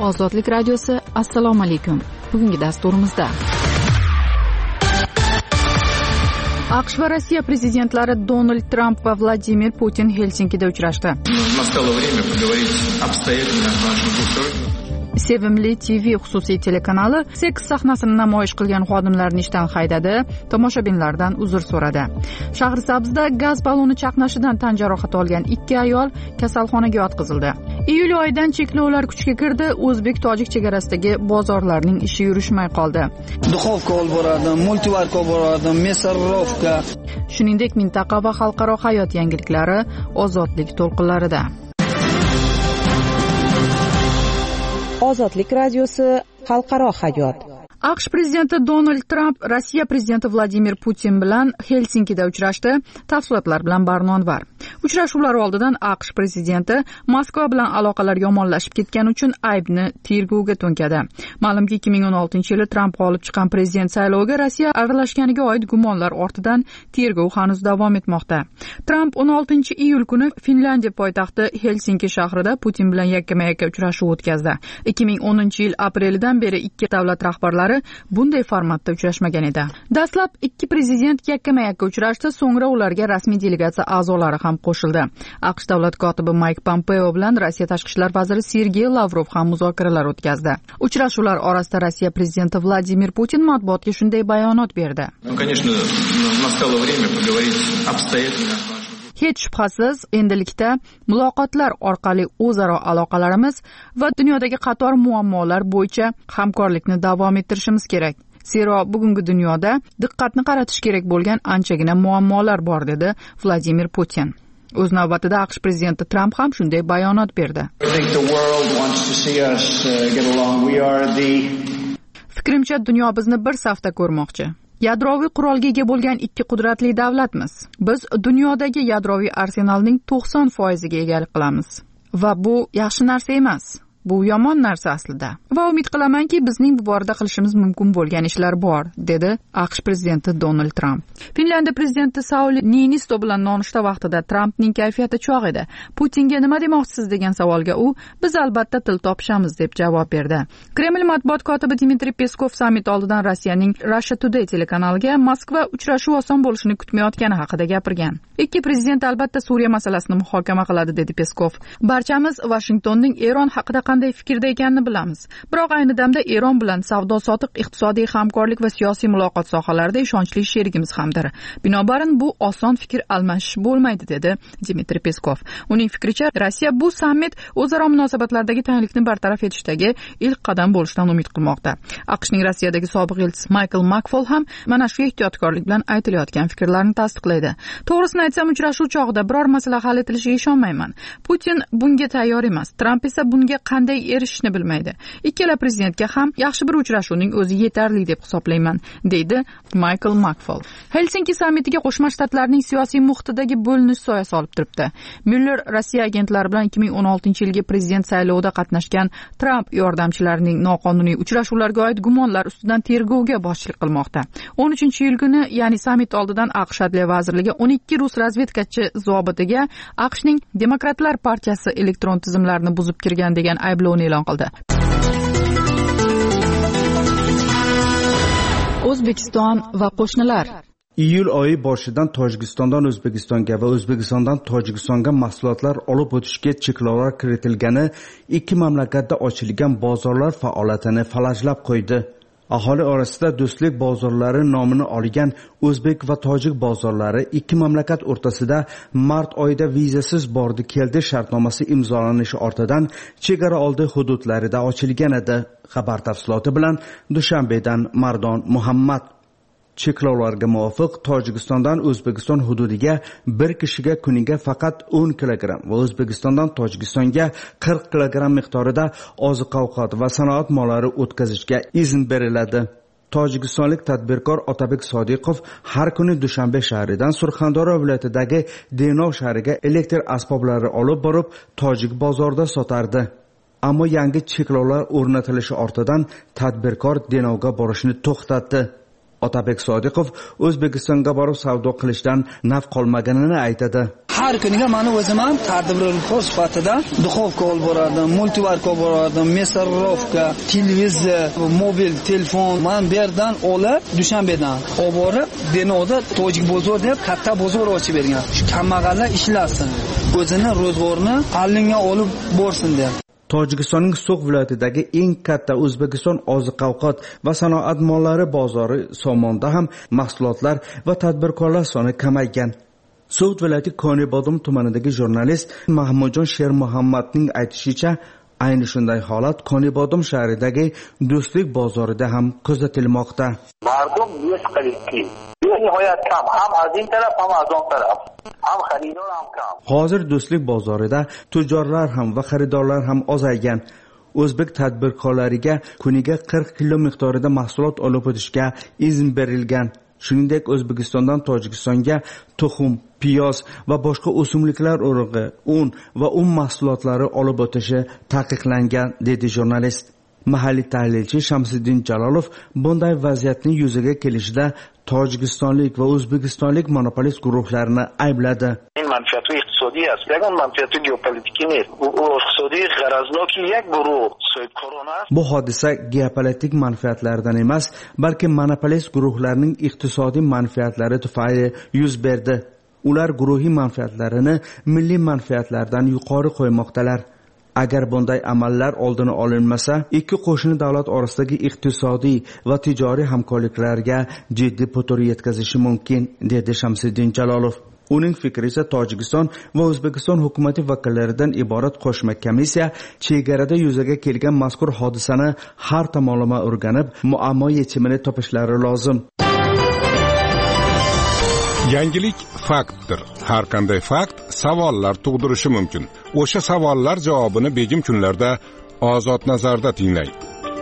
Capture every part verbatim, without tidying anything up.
Ozodlik radiosi, assalomu alaykum. Bugungi dasturimizda AQSh va Rossiya prezidentlari Donald Tramp va Vladimir Putin Helsinkida uchrashdi. Настало время поговорить обстоятельно о наших двусторонних. Sevimli T V xususiy telekanali seks sahnasini namoyish qilgan xodimlarni ishdan haydadi, tomoshabinlardan uzr so'radi. Shahrisabzda gaz balloni chaqnashidan tan jarohati olgan ikki ayol kasalxonaga yotqizildi. Iyul oyidan cheklovlar kuchga kirdi, o'zbek-tojik chegarasidagi bozorlarning ishi yurishmay qoldi. Duxovka olib borardim, multivarka olib borardim, mesarovka. Shuningdek, mintaqa va xalqaro hayot yangiliklari ozodlik to'lqinlarida. Ozodlik radiosi, xalqaro hayot. AQSh prezidenti Donald Tramp Rossiya prezidenti Vladimir Putin bilan Helsinkida uchrashdi. Tafsilotlar bilan Barnonvar. Uchrashuvlar oldidan AQSh prezidenti Moskva bilan aloqalar yomonlashib ketgani uchun aybni tergovga to'nkadi. Ma'lumki, ikki ming o'n oltinchi yili Tramp g'olib chiqqan prezident sayloviga Rossiya aralashganiga oid gumonlar ortidan tergov hanuz davom etmoqda. Tramp o'n oltinchi iyul kuni Finlandiya poytaxti Helsinki shahrida Putin bilan yakkama-yakka uchrashuv o'tkazdi. ikki ming o'ninchi yil aprelidan beri ikki davlat rahbarlari bunday formatda uchrashmagan edi. Dastlab ikki prezident yakkama-yakka uchrashdi, so'ngra ularga rasmiy delegatsiya a'zolari ham qo'shildi. AQSh davlat kotibi Mike Pompeo bilan Rossiya tashqi ishlar vaziri Sergey Lavrov ham muzokaralar o'tkazdi. Uchrashuvlar orasida Rossiya prezidenti Vladimir Putin matbuotga shunday bayonot berdi. Ну, конечно, настало время поговорить обстоятельно. Hech shubhasiz, endilikda muloqotlar orqali o'zaro aloqalarimiz va dunyodagi qator muammolar bo'yicha hamkorlikni davom ettirishimiz kerak. Zero bugungi dunyoda diqqatni qaratish kerak bo'lgan anchagina muammolar bor, dedi Vladimir Putin. O'z navbatida AQSh prezidenti Tramp ham shunday bayonot berdi. Fikrimcha, dunyo bizni bir safda ko'rmoqchi. Yadroviy qurolga ega bo'lgan ikki qudratli davlatmiz. Biz dunyodagi yadroviy arsenalning to'qson foiziga egalik qilamiz. Va bu yaxshi narsa emas. Bu yomon narsa aslida. Va umid qilamanki, bizning bu borada qilishimiz mumkin bo'lgan ishlar bor, dedi AQSh prezidenti Donald Tramp. Finlandiya prezidenti Sauli Niinisto bilan nonushta vaqtida Trampning kayfiyati chog' edi. Putinga nima demoqchisiz degan savolga u, biz albatta til topishamiz deb javob berdi. Kreml matbuot kotibi Dmitriy Peskov sammit oldidan Rossiyaning Russia Today telekanaliga Moskva uchrashuv oson bo'lishini kutmayotgani haqida gapirgan. Ikki prezident albatta Suriya masalasini muhokama qiladi, dedi Peskov. Barchamiz Washingtonning Eron haqida qanday fikrda ekanini bilamiz. Biroq ayni damda Eron bilan savdo-sotiq, iqtisodiy hamkorlik va siyosiy muloqot sohalarida ishonchli sherigimiz hamdir. Binobarin bu oson fikr almashish bo'lmaydi, dedi Dmitriy Peskov. Uning fikricha, Rossiya bu sammit o'zaro munosabatlardagi tanglikni bartaraf etishdagi ilk qadam bo'lishidan umid qilmoqda. AQShning Rossiyadagi sobiq elchisi Michael McFaul ham mana shu ehtiyotkorlik bilan aytilayotgan fikrlarni tasdiqlaydi. To'g'risini aytsam, uchrashuv chog'ida biror masala hal etilishiga ishonmayman. Putin bunga tayyor emas. Tramp esa bunga qanday erishishni bilmaydi. Ikkala prezidentga ham yaxshi bir uchrashuvning o'zi yetarli deb hisoblayman, deydi Michael McFaul. Helsinki sammitiga Qo'shma Shtatlarning siyosiy muhitidagi bo'linish soya solib turibdi. Mueller Rossiya agentlari bilan ikki ming o'n oltinchi yilgi prezident saylovida qatnashgan Tramp yordamchilarining noqonuniy uchrashuvlarga oid gumonlar ustidan tergovga boshchilik qilmoqda. o'n uchinchi iyul kuni, ya'ni sammit oldidan AQSh Adliya vazirligi o'n ikki rus razvedkachi zobitiga AQShning Demokratlar partiyasi elektron tizimlarini buzib kirgan degan ayblovni e'lon qildi. O'zbekiston va qo'shnilar. Iyul oyi boshidan Tojikistondan O'zbekistonga va O'zbekistondan Tojikistonga mahsulotlar olib o'tishga cheklovlar kiritilgani ikki mamlakatda ochilgan bozorlar faoliyatini falajlab qo'ydi. Aholi orasida do'stlik bozorlari nomini olgan o'zbek va tojik bozorlari ikki mamlakat o'rtasida mart oyida vizasiz bordi keldi shartnomasi imzolanishi ortidan chegara oldi hududlarida ochilgan edi. Xabar tafsiloti bilan Dushanbedan Mardon Muhammad. Cheklovlarga muvofiq Tojikistondan O'zbekiston hududiga bir kishiga kuniga faqat o'n kilogramm va O'zbekistondan Tojikistonga qirq kilogramm miqdorida oziq-ovqat va sanoat mollari o'tkazishga izn beriladi. Tojikistonlik tadbirkor Otabek Sodiqov har kuni Dushanbe shahridan Surxondaryo viloyatidagi Denov shahriga elektr asboblari olib borib, tojik bozorida sotardi. Ammo yangi cheklovlar o'rnatilishi ortidan tadbirkor Denovga borishni to'xtatdi. Otabek Sodiqov O'zbekistonga borib savdo qilishdan naf qolmaganini aytadi. har kuniga meni o'zim ham tadbirkor sifatida duxovka olib borardim, multivarka olib borardim, mesarovka, televizor, mobil telefon. Men bu yerdan olib Dushanbedan olib borib, Denoda Tojik bozor deb katta bozor ochib bergan. Shu kambag'allar ishlasin, o'zini ro'zg'orini allinga olib borsin deb. Tojikistonning So'g'd viloyatidagi eng katta O'zbekiston oziq-ovqat va sanoat mollari bozori Somonda ham mahsulotlar va tadbirkorlar soni kamaygan. So'g'd viloyati Konibodum tumanidagi jurnalist Mahmudjon Shermuhammadning aytishicha, ayni shunday holat Konibodum shahridagi Do'stlik bozorida ham kuzatilmoqda. Mardum yes qilibdi. Nihoyat kam, ham az in taraf, ham az on taraf. Ham xaridor ham kam. Hozir Do'stlik bozorida tujorlar ham va xaridorlar ham ozaygan. O'zbek tadbirkorlariga kuniga qirq kilo miqdorida mahsulot olib o'tishga izn berilgan. Shuningdek, O'zbekistondan Tojikistonga tuxum, piyoz va boshqa o'simliklar urug'i, un va un mahsulotlari olib o'tishi taqiqlangan, dedi jurnalist. Mahalliy tahlilchi Shamsiddin Jalolov bunday vaziyatning yuzaga kelishida tojikistonlik va o'zbekistonlik monopolist guruhlarni aybladi. این منفعت اقتصادی است. یگان منفعت ژئوپلیتیکی نیست. او اقتصادی غرضناک یک گروه سودکارانه است. Bu hodisa geopolitik manfaatlardan emas, balki monopolist guruhlarning iqtisodiy manfaatlari tufayli yuz berdi. Ular guruhiy manfaatlarini milliy manfaatlardan yuqori qo'ymoqdalar. Agar bunday amallar oldini olinmasa, ikki qo'shni davlat orasidagi iqtisodiy va tijoriy hamkorliklarga jiddiy putur yetkazishi mumkin, dedi Shamsiddin Jalolov. Uning fikricha, Tojikiston va O'zbekiston hukumati vakillaridan iborat qo'shma komissiya chegarada yuzaga kelgan mazkur hodisani har tomonlama o'rganib, muammo yechimini topishlari lozim. Yangilik faktdir. Har qanday fakt savollar tug'dirishi mumkin. O'sha savollar javobini begim kunlarda Ozod nazarda tinglang.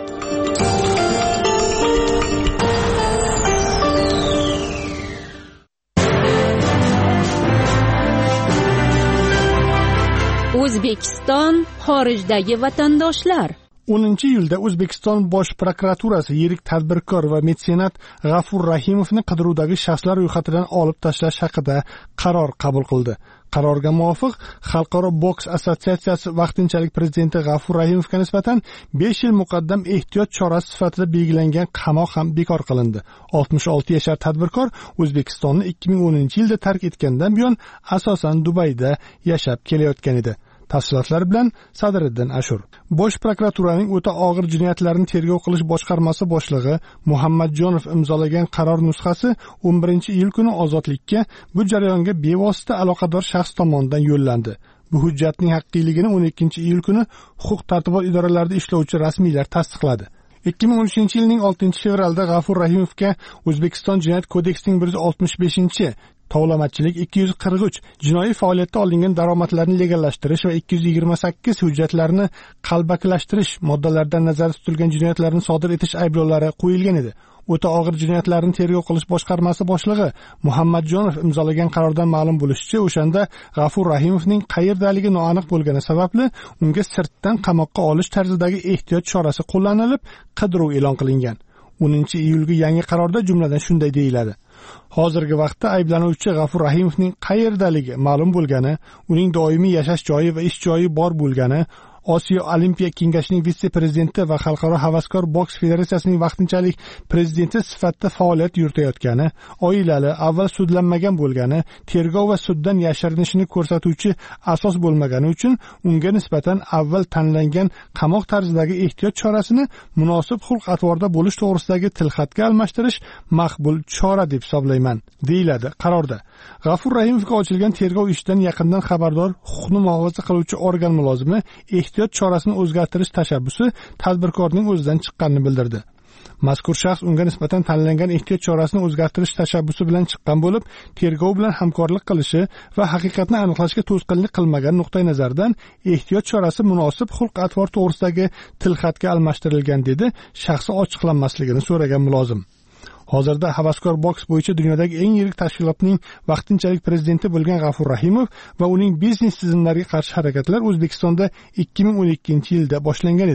O'zbekiston xorijdagi vatandoshlar. o'ninchi iyulda O'zbekiston Bosh prokuraturasi yirik tadbirkor va metsenat G'afur Rahimovni qidiruvdagi shaxslar ro'yxatidan olib tashlash haqida qaror qabul qildi. Qarorga muvofiq, Xalqaro boks assotsiatsiyasi vaqtinchalik prezidenti G'afur Rahimovga nisbatan besh yil muqaddam ehtiyot chorasi sifatida belgilangan qamoq ham bekor qilindi. oltmish olti yashar tadbirkor O'zbekistonni ikki ming o'ninchi yilda tark etgandan buyon asosan Dubayda yashab kelayotgan edi. Tafsilotlar bilan Sadriddin Ashur. Bosh prokuraturaning o'ta og'ir jinoyatlarni tergov qilish boshqarmasi boshlig'i Muhammadjonov imzolagan qaror nusxasi o'n birinchi iyul kuni ozodlikka bu jarayonga bevosita aloqador shaxs tomonidan yo'llandi. Bu hujjatning haqqiyligini o'n ikkinchi iyul kuni huquq tartibot idoralarida ishlovchi rasmiylar tasdiqladi. ikki ming o'n uchinchi yilning oltinchi fevralda G'afur Rahimovga O'zbekiston Jinoyat kodeksining bir yuz oltmish beshinchi tovlamachilik, ikki yuz qirq uch jinoiy faoliyatda olingan daromadlarni legallashtirish va ikki yuz yigirma sakkiz hujjatlarni qalbakilashtirish moddalaridan nazarda tutilgan jinoyatlarni sodir etish ayblovlari qo'yilgan edi. O'ta og'ir jinoyatlarni tergov qilish boshqarmasi boshlig'i Muhammadjonov imzolagan qarordan ma'lum bo'lishicha, o'shanda G'afur Rahimovning qayerdaligi noaniq bo'lgani sababli unga sirtdan qamoqqa olish tarzidagi ehtiyot chorasi qo'llanilib, qidiruv e'lon qilingan. o'ninchi iyulgi yangi qarorda jumladan shunday deyiladi: Hozirgi vaqtda ayblanuvchi G'afur Rahimovning qayerdaligi ma'lum bo'lgani, uning doimiy yashash joyi va ish joyi bor bo'lgani, Osiyo Olimpiya kengashining vitse-prezidenti va Xalqaro havaskor boks federatsiyasining vaqtinchalik prezidenti sifatida faoliyat yuritayotgani, oilali, avval sudlanmagan bo'lgani, tergov va suddan yashirinishini ko'rsatuvchi asos bo'lmagani uchun unga nisbatan avval tanlangan qamoq tarzidagi ehtiyot chorasini munosib xulq-atvorda bo'lish to'g'risidagi tilxatga almashtirish maqbul chora deb hisoblayman, deyiladi qarorda. G'afur Rahimovga ochilgan tergov ishidan yaqindan xabardor huquqni muhofaza qiluvchi organ mulozimi ehtiyot chorasini o'zgartirish tashabbusi tadbirkorning o'zidan chiqqanini bildirdi. Mazkur shaxs unga nisbatan tanlangan ehtiyot chorasini o'zgartirish tashabbusi bilan chiqqan bo'lib, tergov bilan hamkorlik qilishi va haqiqatni aniqlashga to'sqinlik qilmagan nuqtai nazardan ehtiyot chorasi munosib xulq-atvor to'g'risidagi tilxatga almashtirilgan, dedi shaxsi ochiqlanmasligini so'ragan mulozim. Hozirda havaskor boks bo'yicha dunyodagi eng yirik tashkilotning vaqtinchalik prezidenti bo'lgan G'afur Rahimov va uning biznes tizimlariga qarshi harakatlar O'zbekistonda ikki ming o'n ikkinchi yilda boshlangan edi.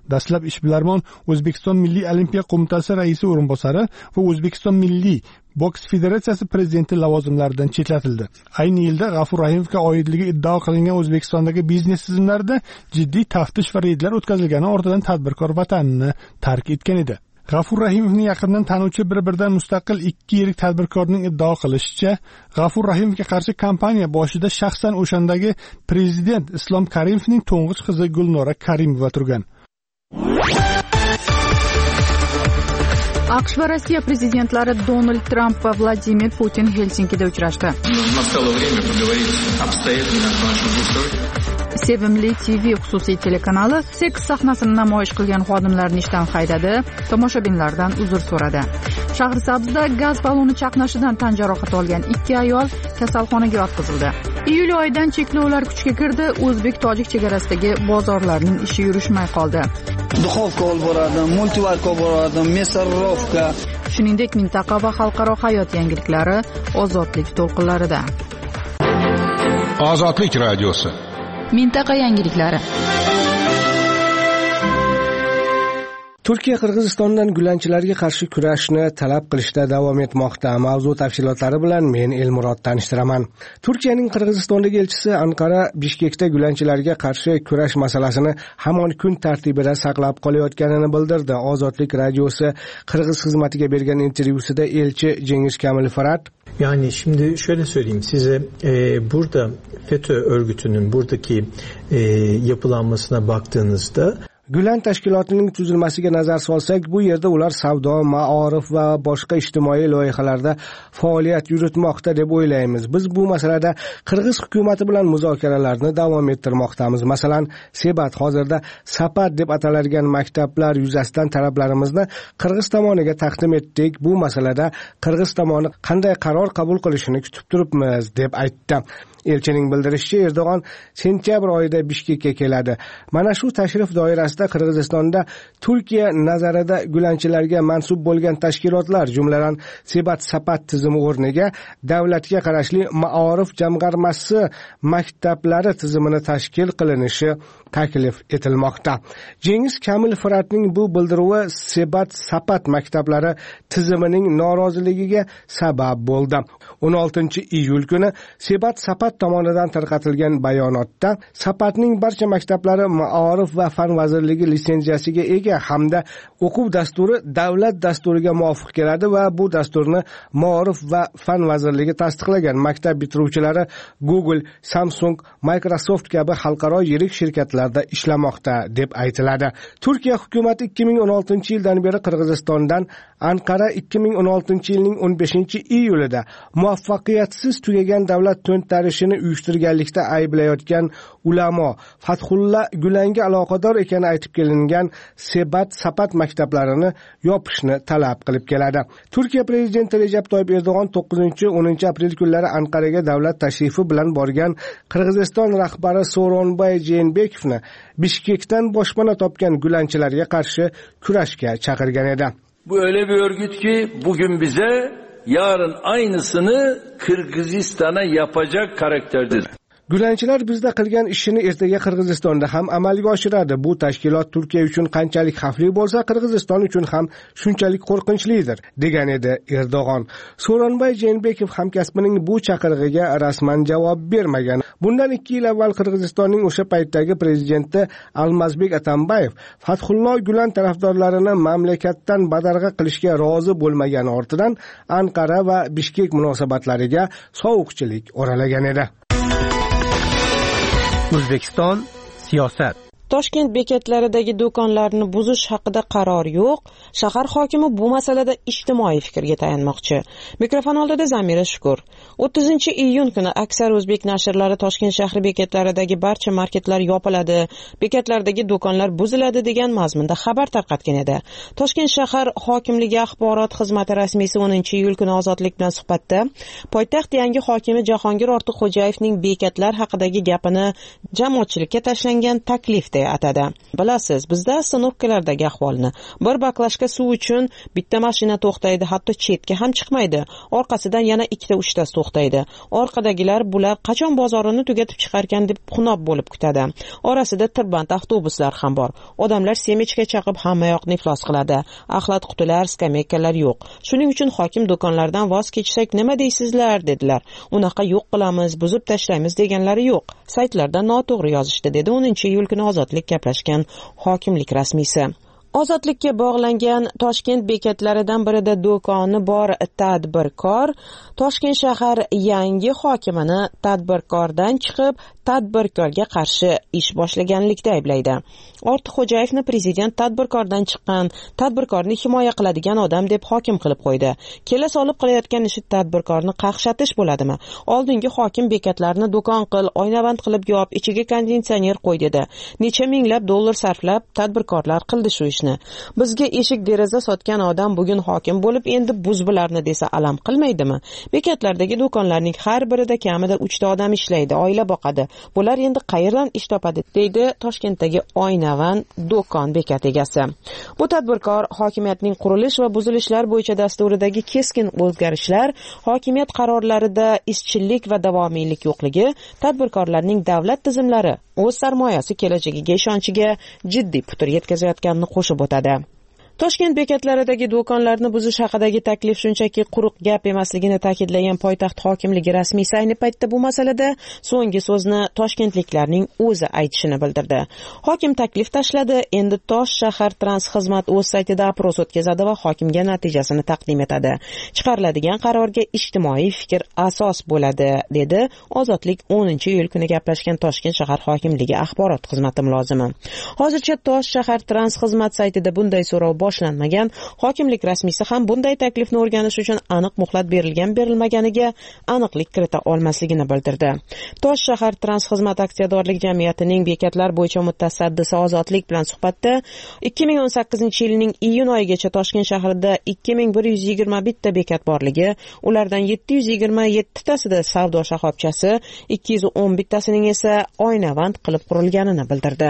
Dastlab ishbilarmon O'zbekiston Milliy Olimpiya qo'mitasi raisi o'rinbosari va O'zbekiston Milliy boks federatsiyasi prezidenti lavozimlaridan chetlatildi. Ayni yilda G'afur Rahimovga oidligi iddao qilingan O'zbekistondagi biznes tizimlarida jiddiy taftish va reydlar o'tkazilgani ortidan tadbirkor vatanini tark etgan edi. G'afur Rahimovni yaqindan tanuvchi bir-biridan mustaqil ikki yirik tadbirkorning iddao qilishicha, G'afur Rahimovga qarshi kampaniya boshida shaxsan o'shandagi prezident Islom Karimovning to'ng'ich qizi Gulnora Karimova turgan. AQSh va Rossiya prezidentlari Donald Tramp va Vladimir Putin Helsinkida uchrashdi. Sevimli T V xususiy telekanali seks sahnasini namoyish qilgan xodimlarni ishdan haydadi, tomoshabinlardan uzr so'radi. Shahrisabzda gaz balloni chaqnashidan tan jarohati olgan ikki ayol kasalxonaga yotqizildi. Iyul oyidan cheklovlar kuchga kirdi, o'zbek-tojik chegarasidagi bozorlarning ishi yurishmay qoldi. Duxovka olib boradim, multivarka olib boradim, mesarovka. Shuningdek, mintaqa va xalqaro hayot yangiliklari ozodlik to'lqinlarida. Ozodlik radiosi. Mintaqa yangiliklari. Turkiya Qirg'izistondan gulanchilarga qarshi kurashni talab qilishda davom etmoqda. Mavzu tafsilotlari bilan men Elmurod tanishtiraman. Turkiyaning Qirg'izistondagi elchisi Anqara Bishkekda gulanchilarga qarshi kurash masalasini hamon kun tartibida saqlab qolayotganini bildirdi. Ozodlik radiosi Qirg'iz xizmatiga bergan intervyusida elchi Cengiz Kamil Fırat, yani şimdi şöyle söyleyeyim size, e, burada FETÖ örgütünün buradaki e, yapılanmasına baktığınızda Gülen tashkilotining tuzilmasiga nazar solsak, bu yerda ular savdo, ma'orif va boshqa ijtimoiy loyihalarda faoliyat yuritmoqda deb o'ylaymiz. Biz bu masalada Qirg'iz hukumati bilan muzokaralarni davom ettirmoqdamiz. Masalan, Sebat hozirda Sapat deb ataladigan maktablar yuzasidan talablarimizni Qirg'iz tomoniga taqdim etdik. Bu masalada Qirg'iz tomoni qanday qaror qabul qilishini kutib turibmiz deb aytdi. Elchining bildirishicha, Erdo'g'on sentyabr oyida Bishkekka keladi. Mana shu tashrif doirasida Qirg'izistonda Turkiya nazarida gulanchilarga mansub bo'lgan tashkilotlar, jumladan Sebat Sapat tizimi o'rniga davlatga qarashli Ma'orif jamg'armasi maktablari tizimini tashkil qilinishi taklif etilmoqda. Cengiz Kamil Fıratning bu bildiruvi Sebat Sapat maktablari tizimining noroziligiga sabab bo'ldi. o'n oltinchi iyul kuni Sebat Sapat tomonidan tarqatilgan bayonotda Sapatning barcha maktablari Ma'orif va fan vazirligi litsenziyasiga ega hamda o'quv dasturi davlat dasturiga muvofiq keladi va bu dasturni Ma'orif va fan vazirligi tasdiqlagan. Maktab bitiruvchilari Google, Samsung, Microsoft kabi xalqaro yirik shirkatlarda ishlamoqda deb aytiladi. Turkiya hukumati ikki ming o'n oltinchi yildan beri Qirg'izistondan Anqara ikki ming o'n oltinchi yilning o'n beshinchi iyulida muvaffaqiyatsiz tugagan davlat to'ntarishini uyushtirganlikda ayblayotgan ulamo Fathulla Gulanga aloqador ekani aytib kelingan Sebat Sapat maktablarini yopishni talab qilib keladi. Turkiya prezidenti Recep Tayyip Erdo'g'on to'qqizinchi o'ninchi aprel kunlari Anqaraga davlat tashrifi bilan borgan Qirg'iziston rahbari Sooronbay Jeenbekovni Bishkekdan boshpana topgan gulanchilarga qarshi kurashga chaqirgan edi. Bu öyle bir örgüt ki bugün bize, yarın aynısını Kırgızistan'a yapacak karakterdir. Gulanchilar bizda qilgan ishini ertaga Qirg'izistonda ham amalga oshiradi. Bu tashkilot Turkiya uchun qanchalik xavfli bo'lsa, Qirg'iziston uchun ham shunchalik qo'rqinchlidir, degan edi Erdo'g'on. Sooronbay Jeenbekov hamkasbining bu chaqirig'iga rasman javob bermagan. Bundan ikki yil avval Qirg'izistonning o'sha paytdagi prezidenti Almazbek Atambayev Fathullo Gulen tarafdorlarini mamlakatdan badarg'a qilishga rozi bo'lmagani ortidan Anqara va Bishkek munosabatlariga sovuqchilik o'ralagan edi. O'zbekiston siyosat. Toshkent bekatlaridagi do'konlarni buzish haqida qaror yo'q. Shahar hokimi bu masalada ijtimoiy fikrga tayanmoqchi. Mikrofon oldida Zamira Shukur. o'ttizinchi iyun kuni aksar o'zbek nashrlari Toshkent shahri bekatlaridagi barcha marketlar yopiladi, bekatlardagi do'konlar buziladi degan mazmunda xabar tarqatgan edi. Toshkent shahar hokimligi axborot xizmati rasmiysi o'ninchi iyul kuni Ozodlik bilan suhbatda poytaxt yangi hokimi Jahongir Ortiqxo'jayevning bekatlar haqidagi gapini jamoatchilikka tashlangan taklif deya atadi. Bilasiz, bizda ostanovkalardagi ahvolni bir baklashka suv uchun bitta mashina to'xtaydi, hatto chetga ham chiqmaydi. Orqasidan yana ikkita uchtasi to'xtaydi. Orqadagilar bular qachon bozorini tugatib chiqarkan deb xunob bo'lib kutadi. Orasida tirband avtobuslar ham bor. Odamlar semechka chaqib hamma yoqni iflos qiladi. Axlat qutilar, skameykalar yo'q. Shuning uchun hokim do'konlardan voz kechsak nima deysizlar dedilar. Unaqa yo'q qilamiz, buzib tashlaymiz deganlari yo'q. Saytlarda noto'g'ri yozishdi dedi o'ninchi iyul kuni Ozodlik gaplashgan hokimlik rasmiysi. Ozodlikka bog'langan Toshkent bekatlaridan birida do'koni bor tadbirkor Toshkent shahar yangi hokimini tadbirkordan chiqib tadbirkorga qarshi ish boshlaganlikda ayblaydi. Ortiqxo'jayevni prezident tadbirkordan chiqqan, tadbirkorni himoya qiladigan odam deb hokim qilib qo'ydi. Kela solib qilayotgan ishi tadbirkorni qaqshatish bo'ladimi? Oldingi hokim bekatlarni do'kon qil, oynavand qilib yop, ichiga konditsioner qo'y dedi. Necha minglab dollar sarflab tadbirkorlar qildi shu ishni. Bizga eshik deraza sotgan odam bugun hokim bo'lib endi buzbilarni desa alam qilmaydimi? Bekatlardagi do'konlarning har birida kamida uchta odam ishlaydi, oila boqadi. Bular endi qayerdan ish topadi, deydi Toshkentdagi oynavand do'kon bekat egasi. Bu tadbirkor hokimiyatning qurilish va buzilishlar bo'yicha dasturidagi keskin o'zgarishlar, hokimiyat qarorlarida izchillik va davomiylik yo'qligi, tadbirkorlarning davlat tizimlari o'z sarmoyasi kelajagiga ishonchiga jiddiy putur yetkazayotganini qo'shib o'tadi. Toshkent bekatlaridagi do'konlarni buzish haqidagi taklif shunchaki quruq gap emasligini ta'kidlagan poytaxt hokimligi rasmiysi ayni paytda bu masalada so'nggi so'zni toshkentliklarning o'zi aytishini bildirdi. Hokim taklif tashladi, endi Tosh shahar transxizmat o'z saytida opros o'tkazadi va hokimga natijasini taqdim etadi. Chiqariladigan qarorga ijtimoiy fikr asos bo'ladi, dedi Ozodlik o'ninchi iyul kuni gaplashgan Toshkent shahar hokimligi axborot xizmati mulozimi. Hozircha Tosh shahar transxizmat saytida bunday so'rov boshlanmagan. Hokimlik rasmiysi ham bunday taklifni o'rganish uchun aniq muhlat berilgan berilmaganiga aniqlik kirita olmasligini bildirdi. Tosh shahar transxizmat aksiyadorlik jamiyatining bekatlar bo'yicha mutasaddisi Ozodlik bilan suhbatda ikki ming o'n sakkizinchi yilning iyun oyigacha Toshkent shahrida ikki ming bir yuz yigirma bitta bekat borligi, ulardan yetti yuz yigirma yetti tasida savdo shoxobchasi, ikki yuz o'n bittasining esa oynavand qilib qurilganini bildirdi.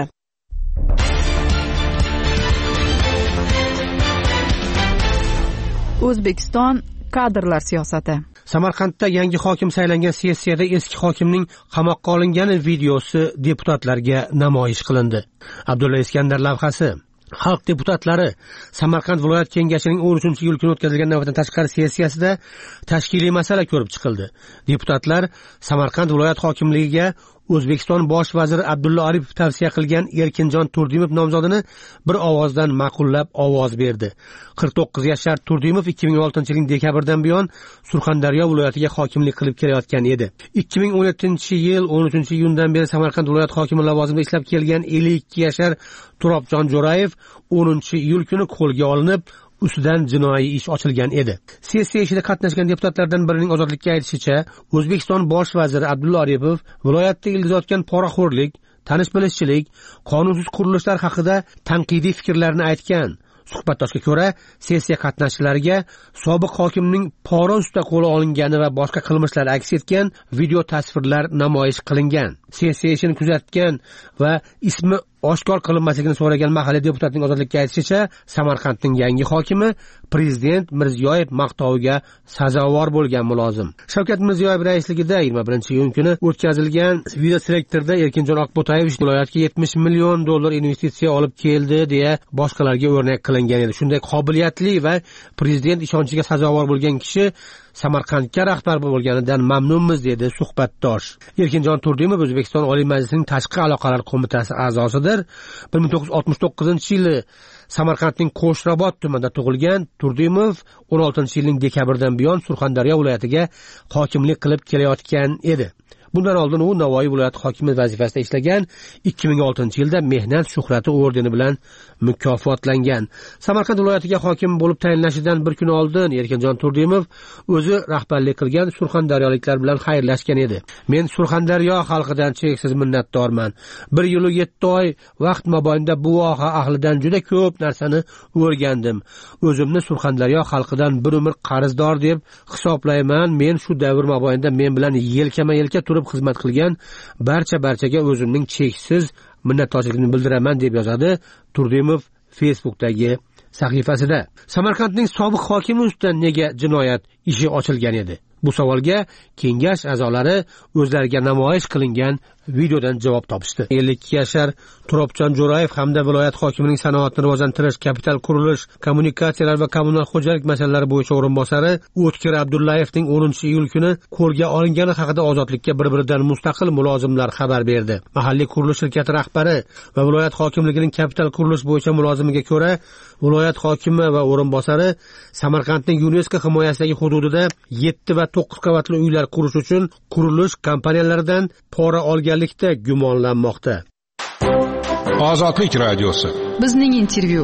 O'zbekiston kadrlar siyosati. Samarqandda yangi hokim saylangan sessiyada eski hokimning qamoqqa olingani videosi deputatlarga namoyish qilindi. Abdulla Iskandar lavhasi. Xalq deputatlari Samarqand viloyat kengashining o'n uchinchi iyul kuni o'tkazilgan navbatdan tashqari sessiyasida tashkiliy masala ko'rib chiqildi. Deputatlar Samarqand viloyat hokimligiga O'zbekiston bosh vaziri Abdulla Aripov tavsiya qilgan Erkinjon Turdimov nomzodini bir ovozdan ma'qullab ovoz berdi. qirq to'qqiz yashar Turdimov ikki ming o'n oltinchi yilning dekabrdan buyon Surxondaryo viloyatiga hokimlik qilib kelayotgan edi. ikki ming o'n yettinchi yil o'n uchinchi iyundan beri Samarqand viloyat hokimi lavozimida ishlab kelgan ellik ikki yashar Turobjon Jo'rayev o'ninchi iyul kuni qo'lga olinib, ustidan jinoiy ish ochilgan edi. Sessiya ishida qatnashgan deputatlardan birining Ozodlikka aytishicha, O'zbekiston bosh vaziri Abdulla Aripov viloyatda ilgizotgan poraxo'rlik, tanish-bilishchilik, qonunsiz qurilishlar haqida tanqidiy fikrlarni aytgan. Suhbatdoshga ko'ra, sessiya qatnashchilariga sobiq hokimning pora ustida qo'lga olingani va boshqa qilmishlar aks etgan video tasvirlar namoyish qilingan. Sessiya ishini kuzatgan va ismi oshkor qilinmasligini so'ragan mahalliy deputatning Ozodlikka aytishicha, Samarqandning yangi hokimi prezident Mirziyoyev maqtoviga sazovor bo'lgan mulozim. Shavkat Mirziyoyev raisligida yigirma birinchi iyun kuni o'tkazilgan video selektorda Erkinjon Oqbo'tayev viloyatga yetmish million dollar investitsiya olib keldi deya boshqalarga o'rnak qilingan edi. Shunday qobiliyatli va prezident ishonchiga sazovor bo'lgan kishi Samarqandga rahbar bo'lganidan mamnunmiz, dedi suhbatdosh. Erkinjon Turdimov O'zbekiston Oliy Majlisining Tashqi aloqalar qo'mitasi a'zosidir. bir ming to'qqiz yuz oltmish to'qqizinchi yili Samarqandning Qo'shrabot tumanida tug'ilgan Turdimov o'n oltinchi yilning dekabridan buyon Surxondaryo viloyatiga hokimlik qilib kelayotgan edi. Bundan oldin u Navoiy viloyati hokimi vazifasida ishlagan, ikki ming oltinchi yilda Mehnat shuhrati ordeni bilan mukofotlangan. Samarqand viloyatiga hokim bo'lib tayinlanishidan bir kun oldin Erkinjon Turdimov o'zi rahbarlik qilgan surxondaryoliklar bilan xayrlashgan edi. Men Surxondaryo xalqidan cheksiz minnatdorman. bir yil u yetti oy vaqt mobaynida bu voha ahlidan juda ko'p narsani o'rgandim. O'zimni Surxondaryo xalqidan bir umr qarzdor deb hisoblayman. Men shu davr mobaynida men bilan yelkama-yelka turib bo'lib xizmat qilgan barcha barchaga o'zimning cheksiz minnatdorchiligimni bildiraman, deb yozadi Turdimov Facebook'dagi sahifasida. Samarqandning sobiq hokimi ustidan nega jinoyat ishi ochilgan edi? Bu savolga kengash a'zolari o'zlariga namoyish qilingan videodan javob topishdi. ellik ikki yashar Turobjon Jo'rayev hamda viloyat hokimining sanoatni rivojlantirish, kapital qurilish, kommunikatsiyalar va kommunal xo'jalik masalalari bo'yicha o'rinbosari O'tkir Abdullayevning o'ninchi iyul kuni qo'lga olingani haqida Ozodlikka bir-biridan mustaqil mulozimlar xabar berdi. Mahalliy qurilish shirkati rahbari va viloyat hokimligining kapital qurilish bo'yicha mulozimiga ko'ra, viloyat hokimi va o'rinbosari Samarqandning UNESCO himoyasidagi hududida yetti va to'qqiz qavatli uylar qurish uchun qurilish kompaniyalaridan pora olganlikda gumonlanmoqda. Ozodlik radiosi. Bizning intervyu.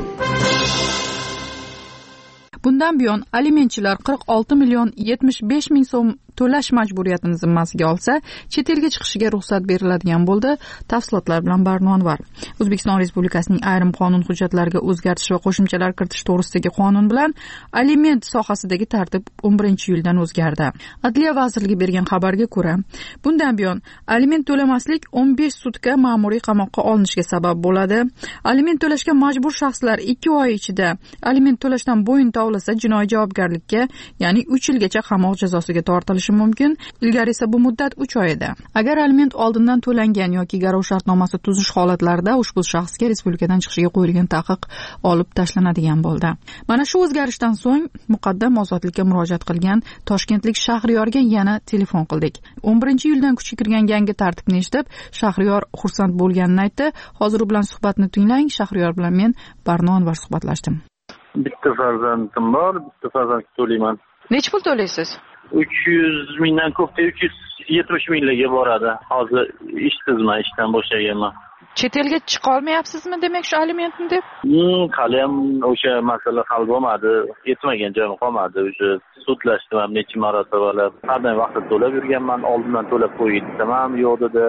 Bundan buyon alimentchilar qirq olti million yetmish besh ming so'm to'lash majburiyatini zimmasiga olsa, chet elga chiqishiga ruxsat beriladigan bo'ldi. Tafsilotlar bilan Barnonvar. O'zbekiston Respublikasining ayrim qonun hujjatlariga o'zgartish va qo'shimchalar kiritish to'g'risidagi qonun bilan aliment sohasidagi tartib o'n birinchi iyuldan o'zgardi. Adliya vazirligi bergan xabarga ko'ra, bundan buyon aliment to'lamaslik o'n besh sutka ma'muriy qamoqqa olinishga sabab bo'ladi. Aliment to'lashga majbur shaxslar ikki oy ichida aliment to'lashdan bo'yin tovlasa, jinoiy javobgarlikka, ya'ni uch yilgacha qamoq jazosiga tortilishi mumkin. Ilgari esa bu muddat uch oy edi. Agar aliment oldindan to'langan yoki garov shartnomasi tuzish holatlarida ushbu shaxsga respublikadan chiqishiga qo'yilgan taqiq olib tashlanadigan bo'ldi. Mana shu o'zgarishdan so'ng muqaddam ozodlikka murojaat qilgan toshkentlik Shahriyorga yana telefon qildik. o'n birinchi iyuldan kuchga kirgan yangi tartibni eshitib, Shahriyor xursand bo'lganini aytdi. Hozir u bilan suhbatni tinglang. Shahriyor bilan men Barnonvar suhbatlashdim. Bitta farzandim bor, bitta farzand to'layman. Nech pul to'laysiz? uch yuz mingdan ko'pda uch yuz yetmish minglarga boradi. Hozir ishsizman, ishdan bo'shaganman. Chet elga chiqa olmayapsizmi demak shu alimentni deb? Hmm, hali ham o'sha masala hal bo'lmadi. Yetmagan joyim qolmadi. O'sha sudlashdim ham necha marotaba. Har doim vaqtida to'lab yurganman. Oldindan to'lab qo'ydim ham yo'q dedi.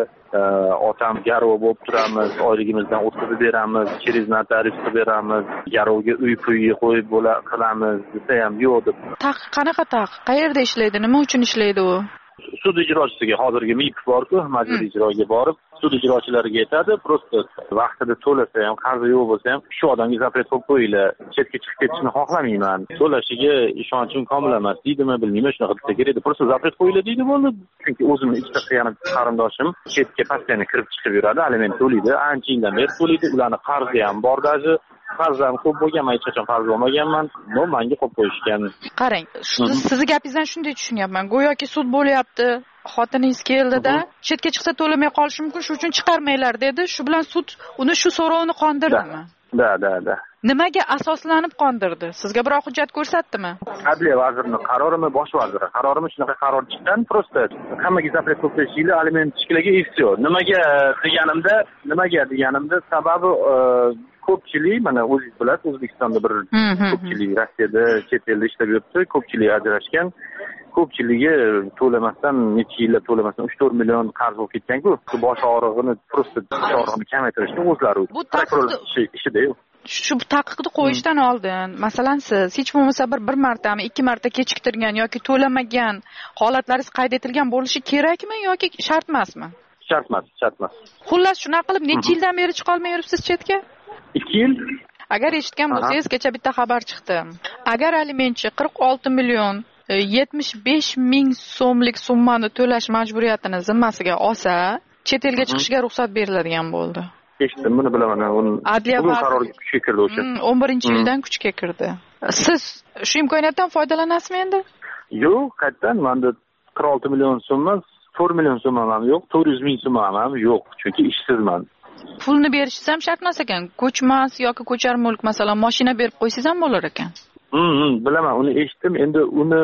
Otam garov bo'lib turamiz, oyligimizdan o'tkazib beramiz, через notarius qilib beramiz, garovga uy puyi qo'yib bo'la qilamiz desa ham yo'q deb. Taqiq qanaqa taqiq? Qayerda ishlaydi? Nima uchun ishlaydi u? Sud ijrochisiga hozirgi M I P bor-ku, majburiy ijroga borib, sud ijrochilariga aytadi, prosta vaqtida to'lasa ham, qarzi yo'q bo'lsa ham, shu odamga zapret qo'yib qo'yinglar. Chetga chiqib ketishni xohlamayman. To'lashiga ishonchim komil emas deydimi, bilmayman, shunaqa desa kerak. Prosta zapret qo'yinglar deydi bo'ldi. Chunki o'zimni ikkita qiyanib qarindoshim chetga pastani kirib chiqib yuradi, aliment to'laydi, ancha yildan beri to'laydi. Ularni qarzi ham bor daji. Qarzim ko'p bo'lgan, hech qachon qarz olmaganman. No, menga qo'yib qo'yishgan. Qarang, sizni gapingizdan shunday tushunyapman. Go'yoki sud bo'lyapti. Xotiningiz keldida, chetga chiqsa to'lamay qolishi mumkin, shuning uchun chiqarmanglar dedi. Shu bilan sud uni shu so'rovini qondirdimi? Da, da, da. Nimaga asoslanib qondirdi? Sizga biror hujjat ko'rsatdimi? Adliya vazirining qarorimi, bosh vaziri qarorimi shunaqa qaror chiqqan, prosta hammaga zapret qo'yib qo'yishinglar, aliment chiqishiga и все. Nimaga deganimda, nimaga deganimda sababi ko'pchilik, mana o'zingiz bilasiz, O'zbekistonda bir ko'pchilik Rossiyada chet elda ishlab yuribdi, ko'pchilik ajrashgan. Ko'pchiligi to'lamasdan, necha yillar to'lamasdan uch to'rt million qarz bo'lib ketgan-ku. Bosh og'rig'ini, prosta bosh og'rig'ini kamaytirishni o'zlari ishida-yu. Shu taqiqni qo'yishdan oldin, masalan, siz hech bo'lmasa bir bir martami, ikki marta kechiktirgan yoki to'lamagan holatlaringiz qayd etilgan bo'lishi kerakmi yoki shart emasmi? Shart emas, shart emas. Xullas shunaqa qilib necha yildan beri chiqa olmay yuribsiz chetga? ikki yil. Agar eshitgan bo'lsangiz, kecha bitta xabar chiqdi. Agar alimentchi qirq olti million yetmish besh ming so'mlik summani to'lash majburiyatini zimmasiga olsa, chet elga chiqishga ruxsat beriladigan bo'ldi. Eshitdim, buni bilaman. Adliya qarori kuchga kirdi o'sha. o'n birinchi yildan kuchga kirdi. Siz shu imkoniyatdan foydalanasizmi endi? Yo'q, qayerdan? Menda qirq olti million so'm emas, to'rt million so'm ham yo'q, to'rt yuz ming so'm ham yo'q, chunki ishsizman. Pulni berishingiz ham shart emas ekan. Ko'chmas yoki ko'char mulk, masalan, mashina berib qo'ysangiz ham bo'lar ekan. Hmm, bilaman, uni eshitdim. Endi uni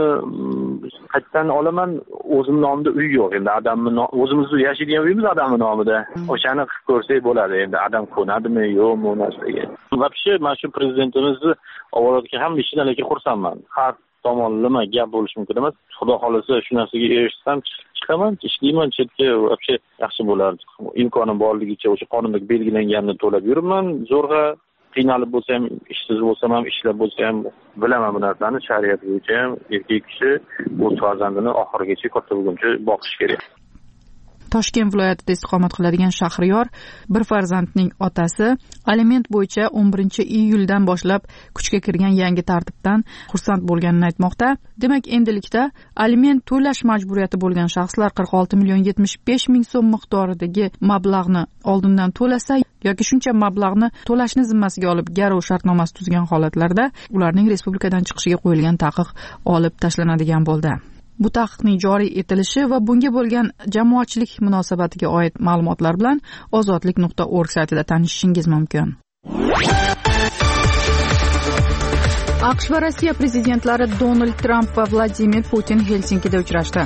qayerdan olaman? O'zim nomimda uy yo'q. Endi adamning o'zimizda yashaydigan uyimiz adamning nomida. O'shani qilib ko'rsak bo'ladi. Endi adam ko'nadimi, yo'qmi u narsaga. Vobshe, mana shu prezidentimizni avvalgi ham ishidan lekin xursandman. Har tomonlama gap bo'lishi mumkin emas. Xudo xolasa shu narsaga erishsam chiqaman, ishlayman chetga, vobshe yaxshi bo'lardi. Imkonim borligicha o'sha qonunda belgilanganini to'lab yuribman. Zo'rg'a qiynalib bo'lsa ham, ishsiz bo'lsam ham, ishlab bo'lsa ham bilaman bu narsani. Shariat bo'yicha ham erkak kishi o'z farzandini oxirigacha katta bo'lguncha boqish kerak. Toshkent viloyatida istiqomat qiladigan Shahriyor bir farzandning otasi aliment bo'yicha o'n birinchi iyuldan boshlab kuchga kirgan yangi tartibdan xursand bo'lganini aytmoqda. Demak, endilikda aliment to'lash majburiyati bo'lgan shaxslar qirq olti million yetmish besh ming so'm miqdoridagi mablag'ni oldindan to'lasa yoki shuncha mablag'ni to'lashni zimmasiga olib garov shartnomasi tuzgan holatlarda ularning respublikadan chiqishiga qo'yilgan taqiq olib tashlanadigan bo'ldi. Bu taqiqning joriy etilishi va bunga bo'lgan jamoatchilik munosabatiga oid ma'lumotlar bilan ozodlik nuqta org saytida tanishishingiz mumkin. AQSh va Rossiya prezidentlari Donald Tramp va Vladimir Putin Helsinkida uchrashdi.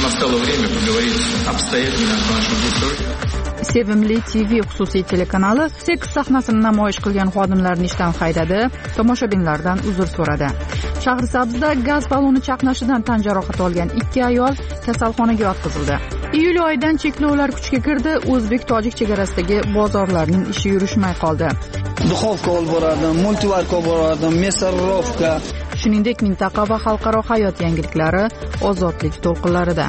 Sevimli T V xususiy telekanali seks sahnasini namoyish qilgan xodimlarni ishdan haydadi, tomoshabinlardan uzr so'radi. Shahrisabzda gaz balloni chaqnashidan tan jarohati olgan ikki ayol kasalxonaga yotqizildi. Iyul oyidan cheklovlar kuchga kirdi, o'zbek-tojik chegarasidagi bozorlarning ishi yurishmay qoldi. Duxovka olib boradi, multivarka olib boradi, mesarovka. Shuningdek, mintaqa va xalqaro hayot yangiliklari ozodlik to'lqinlarida.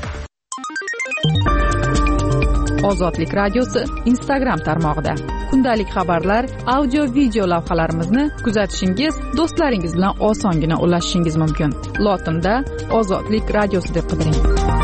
Ozodlik radiosi Instagram tarmog'ida kundalik xabarlar, audio video lavhalarimizni kuzatishingiz, do'stlaringiz bilan osongina ulashishingiz mumkin. Lotinda Ozodlik radiosi deb qidiring.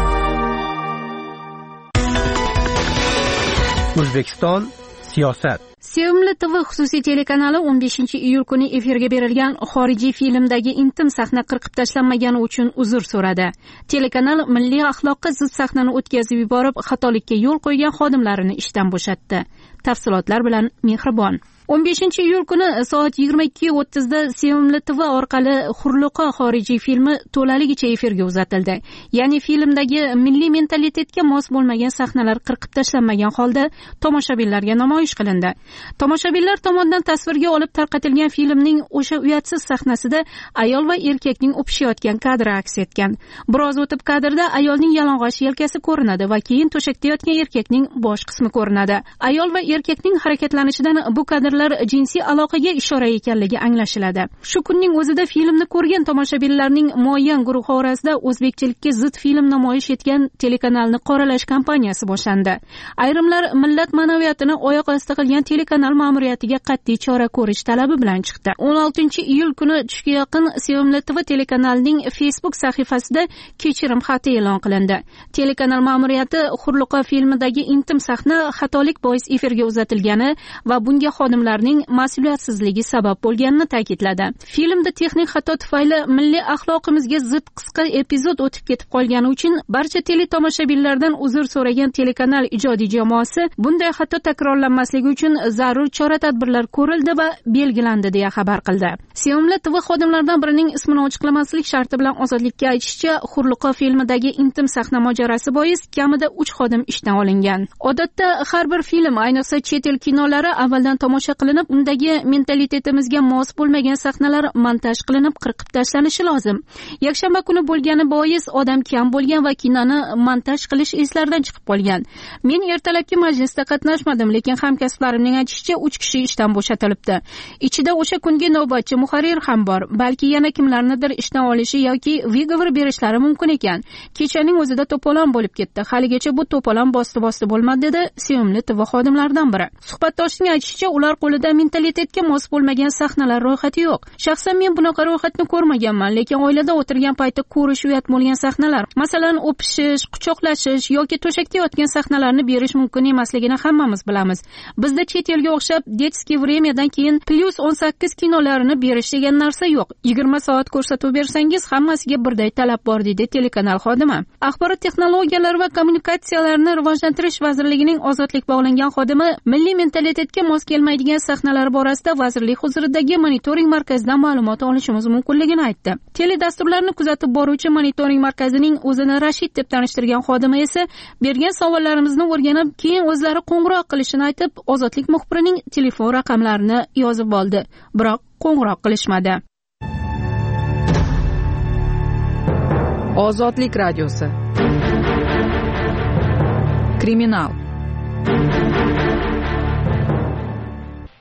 O'zbekiston siyosat. Sevimli T V xususiy telekanali o'n beshinchi iyul kuni efirga berilgan xorijiy filmdagi intim sahna qirqib tashlanmagani uchun uzr so'radi. Telekanal milliy axloqqa zid sahnani o'tkazib yuborib, xatolikka yo'l qo'ygan xodimlarini ishdan bo'shatdi. Tafsilotlar bilan Mehribon. o'n beshinchi iyul kuni soat yigirma ikki o'ttizda Sevimli T V orqali Hurliqo xorijiy filmi to'laligicha efirga uzatildi. Ya'ni filmdagi milliy mentalitetga mos bo'lmagan sahnalar qirqib tashlanmagan holda tomoshabinlarga namoyish qilindi. Tomoshabinlar tomonidan tasvirga olib tarqatilgan filmning o'sha uyatsiz sahnasida ayol va erkakning o'pishayotgan kadri aks etgan. Biroz o'tib kadrda ayolning yalang'och yelkasi ko'rinadi va keyin to'shakda yotgan erkakning bosh qismi ko'rinadi. Ayol va erkakning harakatlanishidan bu kadrlar jinsiy aloqaga ishora ekanligi anglashiladi. Shu kunning o'zida filmni ko'rgan tomoshabinlarning muayyan guruhi orasida o'zbekchilikka zid film namoyish etgan telekanalni qoralash kampaniyasi boshlandi. Ayrimlar millat ma'naviyatini oyoq osti qilgan telekanal ma'muriyatiga qat'iy chora ko'rish talabi bilan chiqdi. o'n oltinchi iyul kuni tushga yaqin Sevimli T V telekanalining Facebook sahifasida kechirim xati e'lon qilindi. Telekanal ma'muriyati Hurliqo filmidagi intim sahna xatolik bois efirga uzatilgani va bunga xodimlarning mas'uliyatsizligi sabab bo'lganini ta'kidladi. Filmda texnik xato tufayli milliy axloqimizga zid qisqa epizod o'tib ketib qolgani uchun barcha teletomoshabinlardan uzr so'ragan telekanal ijodiy jamoasi bunday xato takrorlanmasligi uchun zarur chora-tadbirlar ko'rildi va belgilandi deya xabar qildi. Sevimli T V xodimlaridan birining ismini ochiqlamaslik sharti bilan Ozodlikka aytishicha, Hurliqo filmidagi intim sahna mojarosi bois kamida uch xodim ishdan olingan. Odatda har bir film, ayniqsa chet el kinolari avvaldan tomosha qilinib, undagi mentalitetimizga mos bo'lmagan sahnalar montaj qilinib qirqib tashlanishi lozim. Yakshanba kuni bo'lgani bois odam kam bo'lgan va kinoni montaj qilish eslardan chiqib qolgan. Men ertalabki majlisda qatnashmadim, lekin hamkasblarimning aytishicha uch kishi ishdan bo'shatilibdi. Ichida o'sha kungi navbatchi muharrir ham bor. Balki yana kimlarnidir ishdan olishi yoki vigovor berishlari mumkin ekan. Kechaning o'zida to'polon bo'lib ketdi. Haligacha bu to'polon bosti-bosti bo'lmadi, dedi Sevimli T V xodimlaridan biri. Suhbatdoshining aytishicha, ular qo'lida mentalitetga mos bo'lmagan sahnalar ro'yxati yo'q. Shaxsan men bunaqa ro'yxatni ko'rmaganman, lekin oilada o'tirgan paytda ko'rish uyat bo'lgan sahnalar, masalan, o'pishish, quchoqlashish yoki to'shakda yotgan sahnalarni berish mumkin emasligini hammamiz bilamiz. Bizda chet elga o'xshab detskiy vremyadan keyin plyus o'n sakkiz kinolarini berish degan narsa yo'q. yigirma soat ko'rsatuv bersangiz hammasiga birday talab bor, dedi telekanal xodimi. Axborot texnologiyalari va kommunikatsiyalarni rivojlantirish vazirligining Ozodlik bog'langan xodimi milliy mentalitetga mos kelmaydigan sahnalar borasida vazirlik huzuridagi monitoring markazidan ma'lumot olishimiz mumkinligini aytdi. Teledasturlarni kuzatib boruvchi monitoring markazining o'zini Rashid deb tanishtirgan xodimi esa bergan savollarimizni o'rganib, keyin o'zlari qo'ng'iroq qilishini aytib, Ozodlik muxbirining telefon raqamlarini yozib oldi. Biroq qo'ng'iroq qilishmadi. Ozodlik radiosi. Kriminal.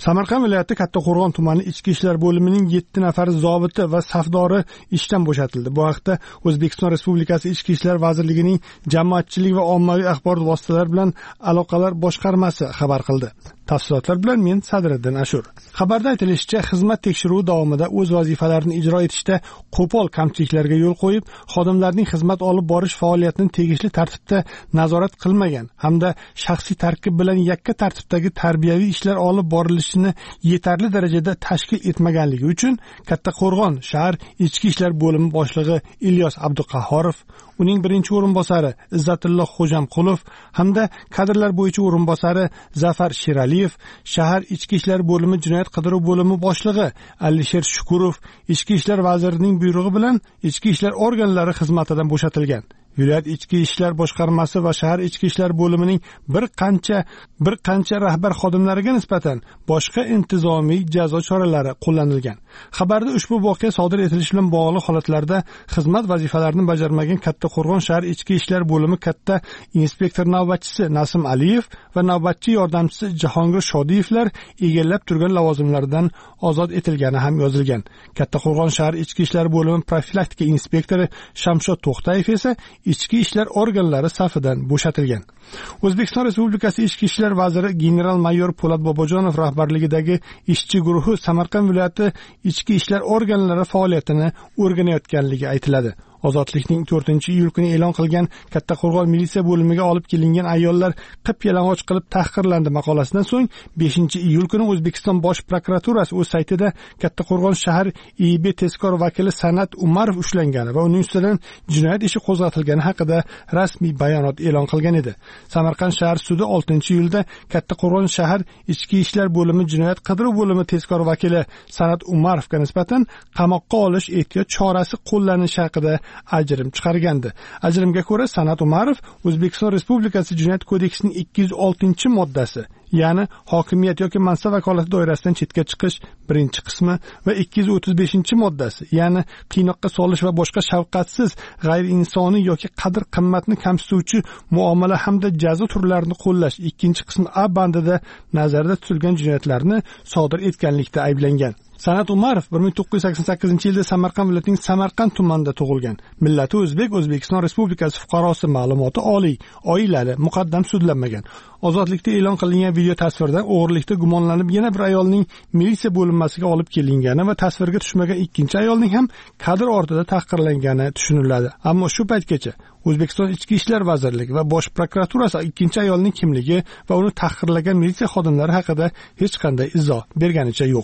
Samarqand viloyati Kattaqo'rg'on tumani ichki ishlar bo'limining yetti nafar zobiti va safdori ishdan bo'shatildi. Bu haqda O'zbekiston Respublikasi Ichki ishlar vazirligining jamoatchilik va ommaviy axborot vositalari bilan aloqalar boshqarmasi xabar qildi. Tafsilotlar bilan men Sadriddin Ashur. Xabarda aytilishicha, xizmat tekshiruvi davomida o'z vazifalarini ijro etishda qo'pol kamchiliklarga yo'l qo'yib, xodimlarning xizmat olib borish faoliyatini tegishli tartibda nazorat qilmagan hamda shaxsiy tarkib bilan yakka tartibdagi tarbiyaviy ishlar olib borilishini yetarli darajada tashkil etmaganligi uchun Kattaqo'rg'on shahar ichki ishlar bo'limi boshlig'i Ilyos Abduqahhorov, uning birinchi o'rinbosari Izzatulloh Xo'jamqulov hamda kadrlar bo'yicha o'rinbosari Zafar Sheraliyev, shahar ichki ishlar bo'limi jinoyat qidiruv bo'limi boshlig'i Alisher Shukurov ichki ishlar vazirining buyrug'i bilan ichki ishlar organlari xizmatidan bo'shatilgan. Viloyat ichki ishlar boshqarmasi va shahar ichki ishlar bo'limining bir qancha bir qancha rahbar xodimlariga nisbatan boshqa intizomiy jazo choralari qo'llanilgan. Xabarda ushbu voqea sodir etilishi bilan bog'liq holatlarda xizmat vazifalarini bajarmagan Kattaqo'rg'on shahar ichki ishlar bo'limi katta inspektor navbatchisi Nasim Aliyev va navbatchi yordamchisi Jahongir Shodiyevlar egallab turgan lavozimlaridan ozod etilgani ham yozilgan. Kattaqo'rg'on shahar ichki ishlar bo'limi profilaktika inspektori Shamshod To'xtayev esa ichki ishlar organlari safidan bo'shatilgan. O'zbekiston Respublikasi Ichki ishlar vaziri general-mayor Po'lat Bobojonov rahbarligidagi ishchi guruhi Samarqand viloyati ichki ishlar organlari faoliyatini o'rganayotganligi aytiladi. Ozodlikning to'rtinchi iyul kuni e'lon qilgan Kattaqo'rg'on militsiya bo'limiga olib kelingan ayollar qip-yalang'och qilib tahqirlandi maqolasidan so'ng beshinchi iyul kuni O'zbekiston Bosh prokuraturasi o'z saytida Kattaqo'rg'on shahar I B tezkor vakili San'at Umarov ushlangani va uning ustidan jinoyat ishi qo'zg'atilgani haqida rasmiy bayonot e'lon qilgan edi. Samarqand shahar sudi oltinchi iyulda Kattaqo'rg'on shahar ichki ishlar bo'limi jinoyat qidiruv bo'limi tezkor vakili San'at Umarovga nisbatan qamoqqa olish ehtiyot chorasi qo'llanishi haqida ajrim chiqargandi. Ajrimga ko'ra San'at Umarov O'zbekiston Respublikasi Jinoyat kodeksining ikki yuz oltinchi moddasi, ya'ni hokimiyat yoki mansab vakolati doirasidan chetga chiqish birinchi qismi va ikki yuz o'ttiz beshinchi moddasi, ya'ni qiynoqqa solish va boshqa shafqatsiz, g'ayriinsoniy yoki qadr-qimmatni kamsituvchi muomala hamda jazo turlarini qo'llash ikkinchi qismi A bandida nazarda tutilgan jinoyatlarni sodir etganlikda ayblangan. San'at Umarov bir ming to'qqiz yuz sakson sakkizinchi yilda Samarqand viloyatining Samarqand tumanida tug'ilgan. Millati o'zbek, O'zbekiston Respublikasi fuqarosi, ma'lumoti oliy, oilali, muqaddam sudlanmagan. Ozodlikda e'lon qilingan video tasvirdan o'g'irlikda gumonlanib yana bir ayolning militsiya bo'linmasiga olib kelingani va tasvirga tushmagan ikkinchi ayolning ham kadr ortida tahqirlangani tushuniladi. Ammo shu paytgacha O'zbekiston Ichki ishlar vazirligi va Bosh prokuraturasi ikkinchi ayolning kimligi va uni tahqirlagan militsiya xodimlari haqida hech qanday izoh berganicha yo'q.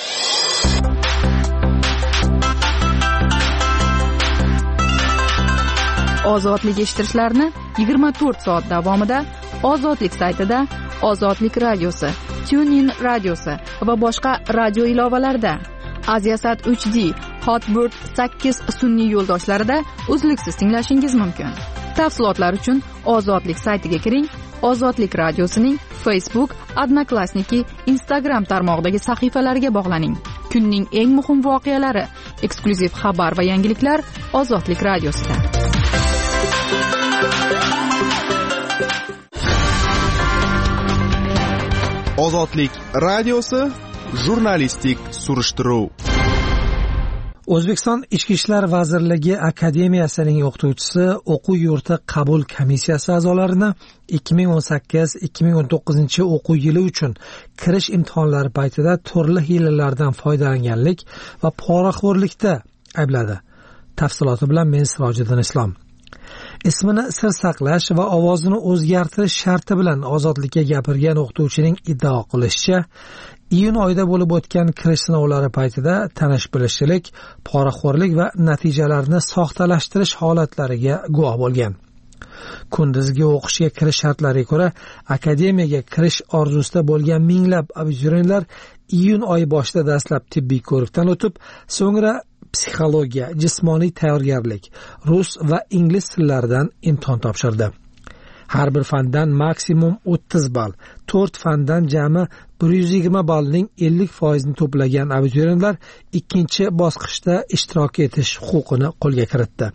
Ozodlik eshittirishlarni yigirma to'rt soat davomida Ozodlik saytida, Ozodlik radiosi, TuneIn radiosi va boshqa radio ilovalarida, Aziasat uch D, Hotbird sakkiz sun'iy yo'ldoshlarida uzluksiz tinglashingiz mumkin. Tafsilotlar uchun Ozodlik saytiga kiring. Ozodlik radiosining Facebook, Odnoklassniki, Instagram tarmog'idagi sahifalariga bog'laning. Kunning eng muhim voqealari, eksklyuziv xabar va yangiliklar Ozodlik radiosida. Ozodlik radiosi jurnalistik surishtiruv. O'zbekiston Ichki ishlar vazirligi akademiyasining o'qituvchisi o'quv yurti qabul komissiyasi a'zolarini ikki ming o'n sakkiz ikki ming o'n to'qqizinchi o'quv yili uchun kirish imtihonlari paytida turli hiylalardan foydalanganlik va poraxo'rlikda aybladi. Tafsiloti bilan men Sirojiddin Islom. Ismini sir saqlash va ovozini o'zgartirish sharti bilan ozodlikka gapirgan o'qituvchining iddao qilishicha, iyun oyida bo'lib o'tgan kirish sinovlari paytida tanish-bilishchilik, poraxo'rlik va natijalarni soxtalashtirish holatlariga guvoh bo'lgan. Kunduzgi o'qishga kirish shartlariga ko'ra, akademiyaga kirish orzusida bo'lgan minglab abituriyentlar iyun oyi boshida dastlab tibbiy ko'rikdan o'tib, so'ngra psixologiya, jismoniy tayyorgarlik, rus va ingliz tillaridan imtihon topshirdi. Har bir fandan maksimum o'ttiz ball, to'rt fandan jami bir yuz yigirma ballning ellik foizini to'plagan abituriyentlar ikkinchi bosqichda ishtirok etish huquqini qo'lga kiritdi.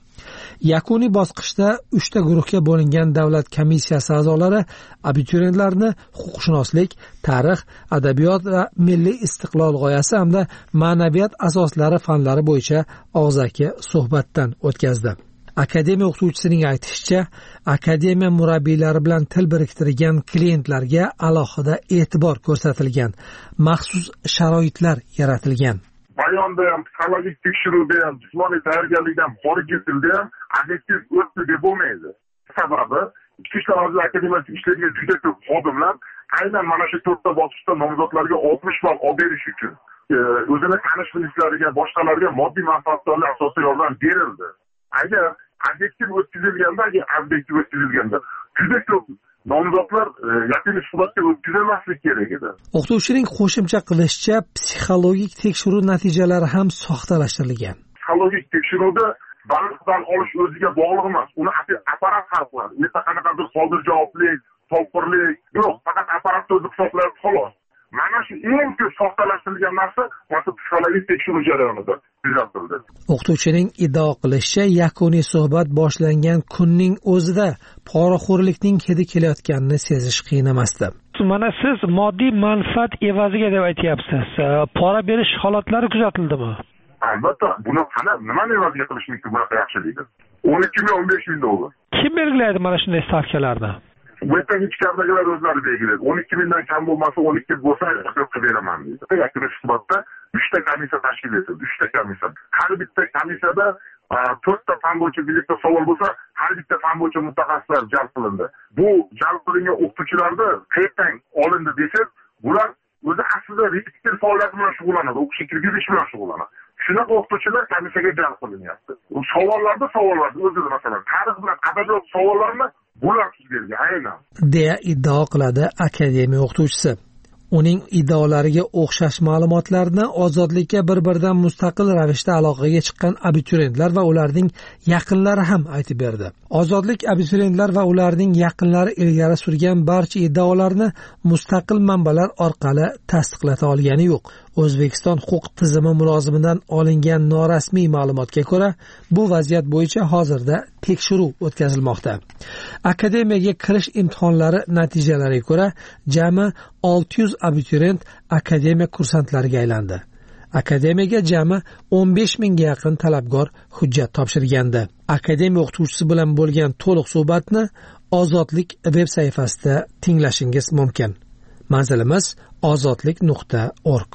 Yakuniy bosqichda uchta guruhga bo'lingan davlat komissiyasi a'zolari abituriyentlarni huquqshunoslik, tarix, adabiyot va milliy istiqlol g'oyasi hamda ma'naviyat asoslari fanlari bo'yicha og'zaki suhbatdan o'tkazdi. Akademiya o'qituvchisining aytishicha, akademiya murabbiylari bilan til biriktirgan klientlarga alohida e'tibor ko'rsatilgan, maxsus sharoitlar yaratilgan. Bayonda ham, psixologik tekshiruvda ham, jismoniy tayyorgarlikda ham, xorijiy tilda ham obyektiv o'tdi deb bo'lmaydi. Sababi Ichki ishlar vazirligi akademiyasi ishlagan juda ko'p xodimlar aynan mana shu to'rtta bosqichda nomzodlarga oltmish ball olib berish uchun o'zini tanish bilishlariga, boshqalarga moddiy manfaatdorlik asosida yordam berildi. Agar obyektiv o'tkazilganda, agar obyektiv o'tkazilganda juda ko'p nomzodlar yakuniy suhbatga o'tkazilmasligi kerak edi. O'qituvchining qo'shimcha qilishicha, psixologik tekshiruv natijalari ham soxtalashtirilgan. Psixologik tekshiruvda baliqdan olish o'ziga bog'liq emas. Uni apparat hal qiladi. Neta qanaqadir soldir javoblik, topqirlik, yo'q, faqat apparatni o'zi hisoblaydi xolos. Mana shu eng ko'p soxtalashtirilgan narsa mana psixologik tekshiruv jarayonida kuzatildi. O'qituvchining iddao qilishicha, yakuniy suhbat boshlangan kunning o'zida poraxo'rlikning hidi kelayotganini sezish qiyin emasdi. Mana siz moddiy manfaat evaziga deb aytyapsiz. Pora berish holatlari kuzatildimi? Albatta, buni qana nimani evaziga qilish mumkin bunaqa yaxshilikni? o'n ikki ming o'n besh ming dollar. Kim belgilaydi mana shunday stavkalarni? Bu yerdan ichkaridagilar o'zlari belgilaydi. o'n ikki mingdan kam bo'lmasa, o'n ikki bo'lsa qilib beraman deydi. Yakuniy suhbatda uchta komissiya tashkil etildi, uchta komissiya. Har bitta komissiyada to'rtta fan bo'yicha birlikda savol bo'lsa, har bitta fan bo'yicha mutaxassislar jalb qilindi. Bu jalb qilingan o'qituvchilarni qayerdan olindi desak, bular o'zi aslida repetitor faoliyat bilan shug'ullanadi, o'qish kirgizish bilan shug'ullanadi. Shunaqa o'qituvchilar komissiyaga jalb qilinyapti. Savollarda savollarni o'zida, masalan, tarix bilan adabiyot savollarini bular tuzilgan, aynan deya iddao qiladi akademiya o'qituvchisi. Uning iddaolariga o'xshash ma'lumotlarni ozodlikka bir-biridan mustaqil ravishda aloqaga chiqqan abituriyentlar va ularning yaqinlari ham aytib berdi. Ozodlik abituriyentlar va ularning yaqinlari ilgari surgan barcha iddaolarni mustaqil manbalar orqali tasdiqlata olgani yo'q. O'zbekiston huquq tizimi mulozimidan olingan norasmiy ma'lumotga ko'ra, bu vaziyat bo'yicha hozirda tekshiruv o'tkazilmoqda. Akademiyaga kirish imtihonlari natijalariga ko'ra, jami olti yuz abituriyent akademiya kursantlariga aylandi. Akademiyaga jami o'n besh mingga yaqin talabgor hujjat topshirgandi. Akademiya o'qituvchisi bilan bo'lgan to'liq suhbatni Ozodlik veb sayfasida tinglashingiz mumkin. Manzilimiz ozodlik nuqta org.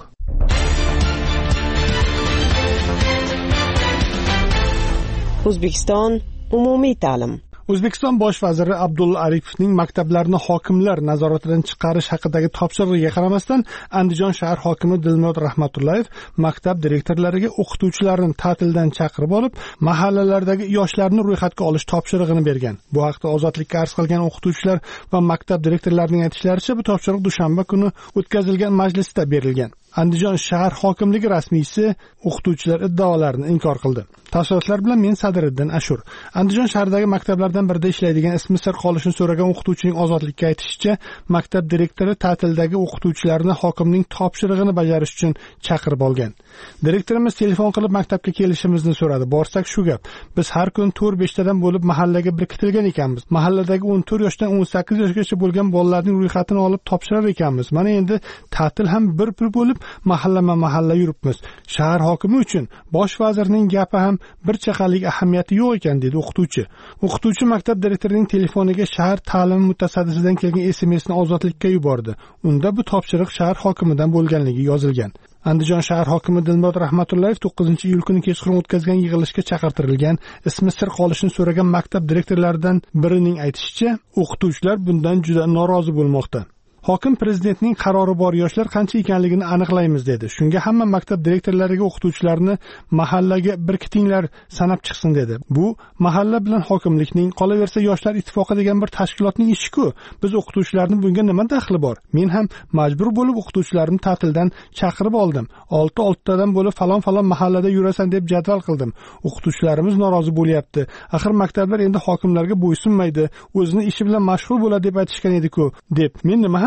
O'zbekiston umumiy ta'lim. O'zbekiston bosh vaziri Abdulla Aripovning maktablarni hokimlar nazoratidan chiqarish haqidagi topshirig'iga qaramasdan, Andijon shahar hokimi Dilmurod Rahmatullayev maktab direktorlariga o'qituvchilarni ta'tildan chaqirib olib, mahallalardagi yoshlarni ro'yxatga olish topshirig'ini bergan. Bu haqda Ozodlikka arz qilgan o'qituvchilar va maktab direktorlarining aytishlaricha, bu topshiriq dushanba kuni o'tkazilgan majlisda berilgan. Andijon shahar hokimligi rasmiysi o'qituvchilar iddaolarini inkor qildi. Tafsilotlar bilan men Sadiriddin Ashur. Andijon shahridagi maktablardan birida ishlaydigan ismi sir qolishini so'ragan o'qituvchining Ozodlikka aytishicha, maktab direktori ta'tildagi o'qituvchilarni hokimning topshirig'ini bajarish uchun chaqirib olgan. Direktorimiz telefon qilib maktabga kelishimizni so'radi. Borsak shu gap. Biz har kun to'rt besh tadan bo'lib mahallaga biriktirilgan ekanmiz. Mahalladagi o'n to'rt yoshdan o'n sakkiz yoshgacha bo'lgan bolalarning ro'yxatini olib topshirar ekanmiz. Mana endi ta'til ham bir-bir bo'lib mahallama-mahalla yuribmiz. Shahar hokimi uchun bosh vazirning gapi ham bir chaqalik ahamiyati yo'q ekan, dedi o'qituvchi. O'qituvchi maktab direktorining telefoniga shahar ta'lim mutasaddisidan kelgan S M S ni Ozodlikka yubordi. Unda bu topshiriq shahar hokimidan bo'lganligi yozilgan. Andijon shahar hokimi Dilmurod Rahmatullayev to'qqizinchi iyul kuni kechqurun o'tkazgan yig'ilishga chaqirtirilgan ismi sir qolishini so'ragan maktab direktorlaridan birining aytishicha, o'qituvchilar bundan juda norozi bo'lmoqda. Hokim prezidentning qarori bor, yoshlar qancha ekanligini aniqlaymiz dedi. Shunga hamma maktab direktorlariga o'qituvchilarni mahallaga birkitinglar, sanab chiqsin dedi. Bu mahalla bilan hokimlikning, qolaversa yoshlar ittifoqi degan bir tashkilotning ishi-ku. Biz o'qituvchilarning bunga nima daxli bor? Men ham majbur bo'lib o'qituvchilarimni ta'tildan chaqirib oldim. olti olti tadan bo'lib falon-falon mahallada yurasan deb jadval qildim. O'qituvchilarimiz norozi bo'lyapti. Axir maktablar endi hokimlarga bo'ysunmaydi, o'zini ishi bilan mashg'ul bo'ladi deb aytishgan edi-ku, deb. Men nima ham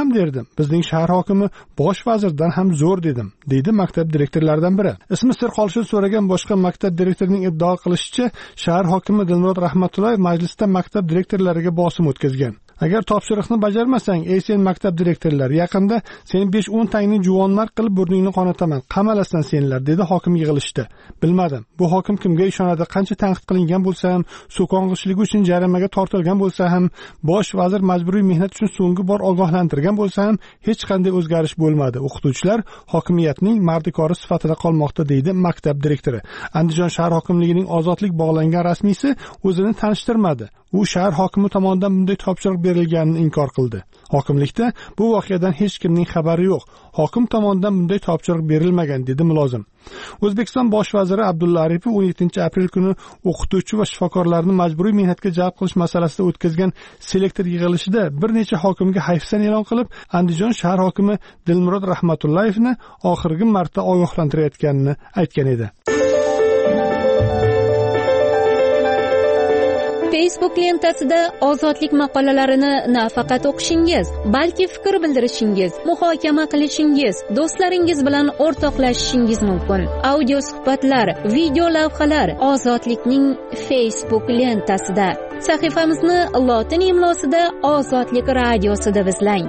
ham derdim, bizning shahar hokimi bosh vazirdan ham zo'r dedim, deydi maktab direktorlaridan biri. Ismi sir qolishini so'ragan boshqa maktab direktorining iddao qilishicha, shahar hokimi Dilmurod Rahmatullayev majlisda maktab direktorlariga bosim o'tkazgan. Agar topshiriqni bajarmasang, ey sen maktab direktorlari, yaqinda seni besh o'n tangni juvonlar qilib burningni qonataman, qamalasan senlar, dedi hokim yig'ilishda. Bilmadim, bu hokim kimga ishonadi, qancha tanqid qilingan bo'lsa ham, so'kong'ichligi uchun jarimaga tortilgan bo'lsa ham, bosh vazir majburiy mehnat uchun so'nggi bor ogohlantirgan bo'lsa ham, hech qanday o'zgarish bo'lmadi. O'qituvchilar hokimiyatning mardikori sifatida qolmoqda, deydi maktab direktori. Andijon shahar hokimligining ozodlik bog'langan rasmiysi o'zini tanishtirmadi. U shahar hokimi tomonidan bunday topshiriq berilganini inkor qildi. Hokimlikda bu voqeadan hech kimning xabari yo'q. Hokim tomonidan bunday topshiriq berilmagan, dedi mulozim. O'zbekiston bosh vaziri Abdulla Aripov o'n yettinchi aprel kuni o'qituvchi va shifokorlarni majburiy mehnatga jalb qilish masalasida o'tkazgan selektor yig'ilishida bir necha hokimga hayfsan e'lon qilib, Andijon shahar hokimi Dilmurod Rahmatullayevni oxirgi marta ogohlantirayotganini aytgan edi. Facebook lentasida ozodlik maqolalarini nafaqat o'qishingiz, balki fikr bildirishingiz, muhokama qilishingiz, do'stlaringiz bilan o'rtoqlashishingiz mumkin. Audio suhbatlar, video lavhalar Ozodlikning Facebook lentasida. Sahifamizni lotin imlosida Ozodlik radiosi deb izlang.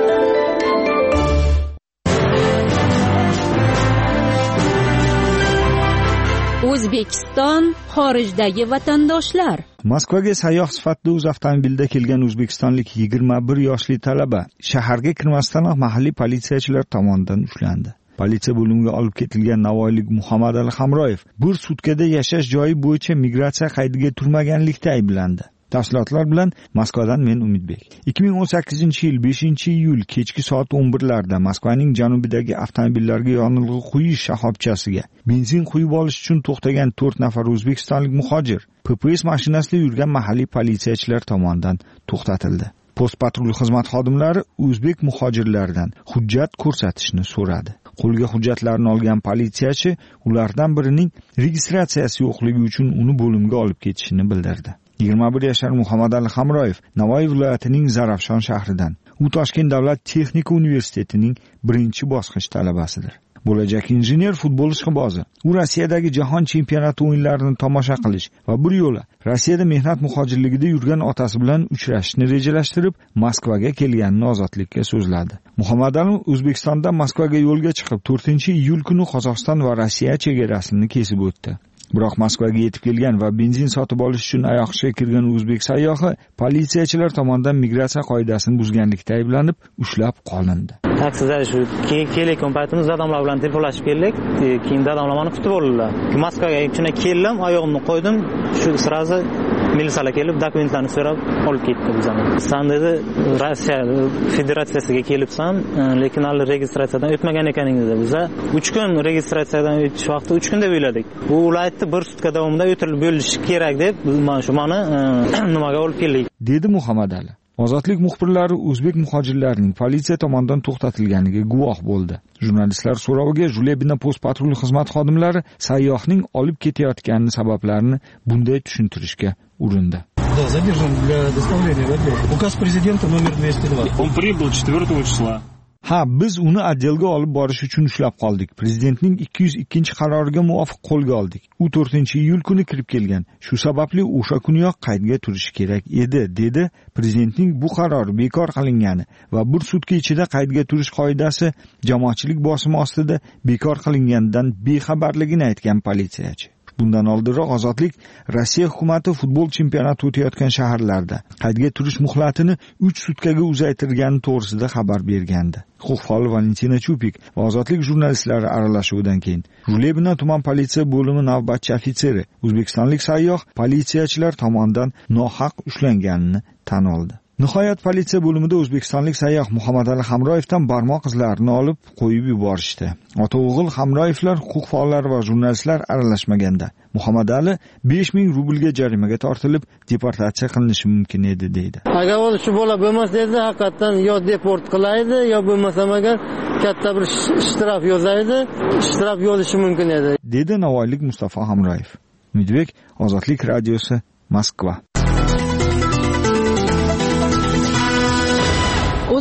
O'zbekiston xorijdagi vatandoshlar. Moskvaga sayyoh sifatida o'z avtomobilida kelgan o'zbekistonlik yigirma bir yoshli talaba shaharga kirmasdanoq mahalliy politsiyachilar tomonidan ushlandi. Politsiya bo'limiga olib ketilgan navoiylik Muhammadali Hamroyev bir sutkada yashash joyi bo'yicha migratsiya qaydiga turmaganlikda ayblandi. Tafsilotlar bilan Moskvadan men Umidbek. ikki ming o'n sakkizinchi yil beshinchi iyul kechki soat o'n birlarda Moskvaning janubidagi avtomobillarga yonilg'i quyish shoxobchasiga benzin quyib olish uchun to'xtagan to'rt nafar o'zbekistonlik muhojir P P S mashinasida yurgan mahalliy politsiyachilar tomonidan to'xtatildi. Post patrul xizmat xodimlari o'zbek muhojirlardan hujjat ko'rsatishni so'radi. Qo'lga hujjatlarni olgan politsiyachi ulardan birining registratsiyasi yo'qligi uchun uni bo'limga olib ketishini bildirdi. yigirma bir yashar Muhammadali Hamroyev Navoiy viloyatining Zarafshon shahridan. U Toshkent davlat texnika universitetining birinchi bosqich talabasidir. Bo'lajak injener futbol ishqibozi. U Rossiyadagi jahon chempionati o'yinlarini tomosha qilish va bir yo'la Rossiyada mehnat muhojirligida yurgan otasi bilan uchrashishni rejalashtirib, Moskvaga kelganini Ozodlikka so'zladi. Muhammadali O'zbekistondan Moskvaga yo'lga chiqib, to'rtinchi iyul kuni Qozog'iston va Rossiya chegarasini kesib o'tdi. Biroq Moskvaga yetib kelgan va benzin sotib olish uchun oyoqqa kirgan o'zbek sayyohi politsiyachilar tomonidan migratsiya qoidasini buzganlikda ayblanib, ushlab qolindi. Taksida shu kelayotgan paytimizda odamlar bilan telefonlashib keldik. Keyin dadamlar meni kutib oldilar. Moskvaga shuna keldim, oyog'imni qo'ydim, shu sirazi militsiyalar kelib dokumentlarni so'rab olib ketdi bizani. San dedi, Rossiya federatsiyasiga kelibsan, lekin hali registratsiyadan o'tmagan ekaningiz dedi. Biz uch kun registratsiyadan o'tish vaqti uch kun deb o'yladik. Bu ular bir sutka davomida o'tirib bo'lishi kerak deb mana shu meni nimaga olib keldik, dedi Muhammadali. Ozodlik muxbirlari o'zbek muhojirlarining politsiya tomonidan to'xtatilganiga guvoh bo'ldi. Jurnalistlar so'roviga Julebina post patrul xizmat xodimlari sayyohning olib ketayotgani sabablarini bunday tushuntirishga urindi. Да, задержан для доставления в отдел. Указ президента номер двести два. Он прибыл четвёртого числа. Ha, biz uni отделga olib borish uchun ushlab qoldik. Prezidentning ikki yuz ikkinchi qaroriga muvofiq qo'lga oldik. U to'rtinchi iyul kuni kirib kelgan. Shu sababli o'sha kuniyoq qaydga turishi kerak edi, dedi. Prezidentning bu qarori bekor qilingani va bir sutka ichida qaydga turish qoidasi jamoatchilik bosimi ostida bekor qilinganidan bexabarligini aytgan politsiyachi. Bundan oldinroq Ozodlik Rossiya hukumati futbol chempionati o'tayotgan shaharlarda qaydga turish muhlatini uch sutkaga uzaytirgani to'g'risida xabar bergandi. Huquq faoli Valentina Chupik va Ozodlik jurnalistlari aralashuvidan keyin Julebina tuman politsiya bo'limi navbatchi ofitseri o'zbekistonlik sayyoh politsiyachilar tomonidan nohaq ushlanganini tan oldi. Nihoyat politsiya bo'limida o'zbekistonlik sayyoh Muhammadali Hamroyevdan barmoq izlarini olib qo'yib yuborishdi. Ota-o'g'il Hamroyevlar huquq faollari va jurnalistlar aralashmaganda Muhammadali besh ming rublga jarimaga tortilib deportatsiya qilinishi mumkin edi, deydi. Agar shu bola bo'lmasa edi, haqiqatan yo deport qilaydi, yo bo'lmasa agar katta bir shtraf yozaydi, shtraf yozishi mumkin edi, dedi navoiylik Mustafa Hamroyev. Umidbek, Ozodlik radiosi, Moskva.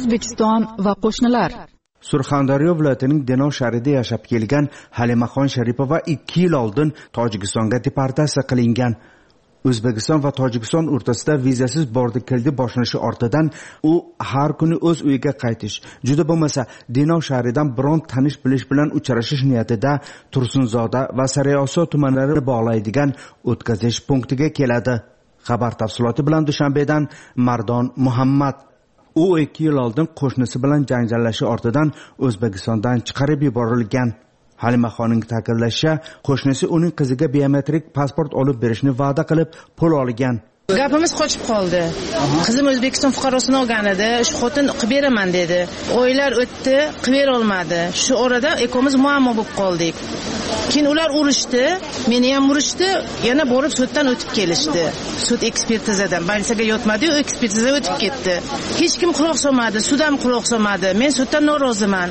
O'zbekiston va qo'shnilar. Surxondaryo viloyatining Denov shahrida yashab kelgan Halimaxon Sharipova ikki yil oldin Tojikistonga deportatsiya qilingan. O'zbekiston va Tojikiston o'rtasida vizasiz bordi keldi boshlanishi ortidan u har kuni o'z uyiga qaytish, juda bo'lmasa Denov shahridan biron tanish bilish bilan uchrashish niyatida Tursunzoda va Sariosiyo tumanlarini bog'laydigan o'tkazish punktiga keladi. Xabar tafsiloti bilan Dushanbedan Mardon Muhammad. U ikki yil oldin qo'shnisi bilan janjallashi ortidan O'zbekistondan chiqarib yuborilgan. Halimaxonning ta'kidlashicha, qo'shnisi uning qiziga biometrik pasport olib berishni va'da qilib pul olgan. Gapimiz qochib qoldi. Qizim O'zbekiston fuqarosini olgan edi, shu xotin qilib beraman dedi. Oylar o'tdi, qilib bera olmadi. Shu orada ikkomiz muammo bo'lib qoldik. Keyin ular urishdi, meni ham urishdi, yana borib suddan o'tib kelishdi. Sud ekspertizadan balsaga yotmadi-yu, ekspertiza o'tib ketdi. Hech kim quloq solmadi, sud ham quloq solmadi. Men suddan noroziman.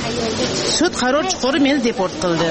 Sud qaror chiqarib meni deport qildi.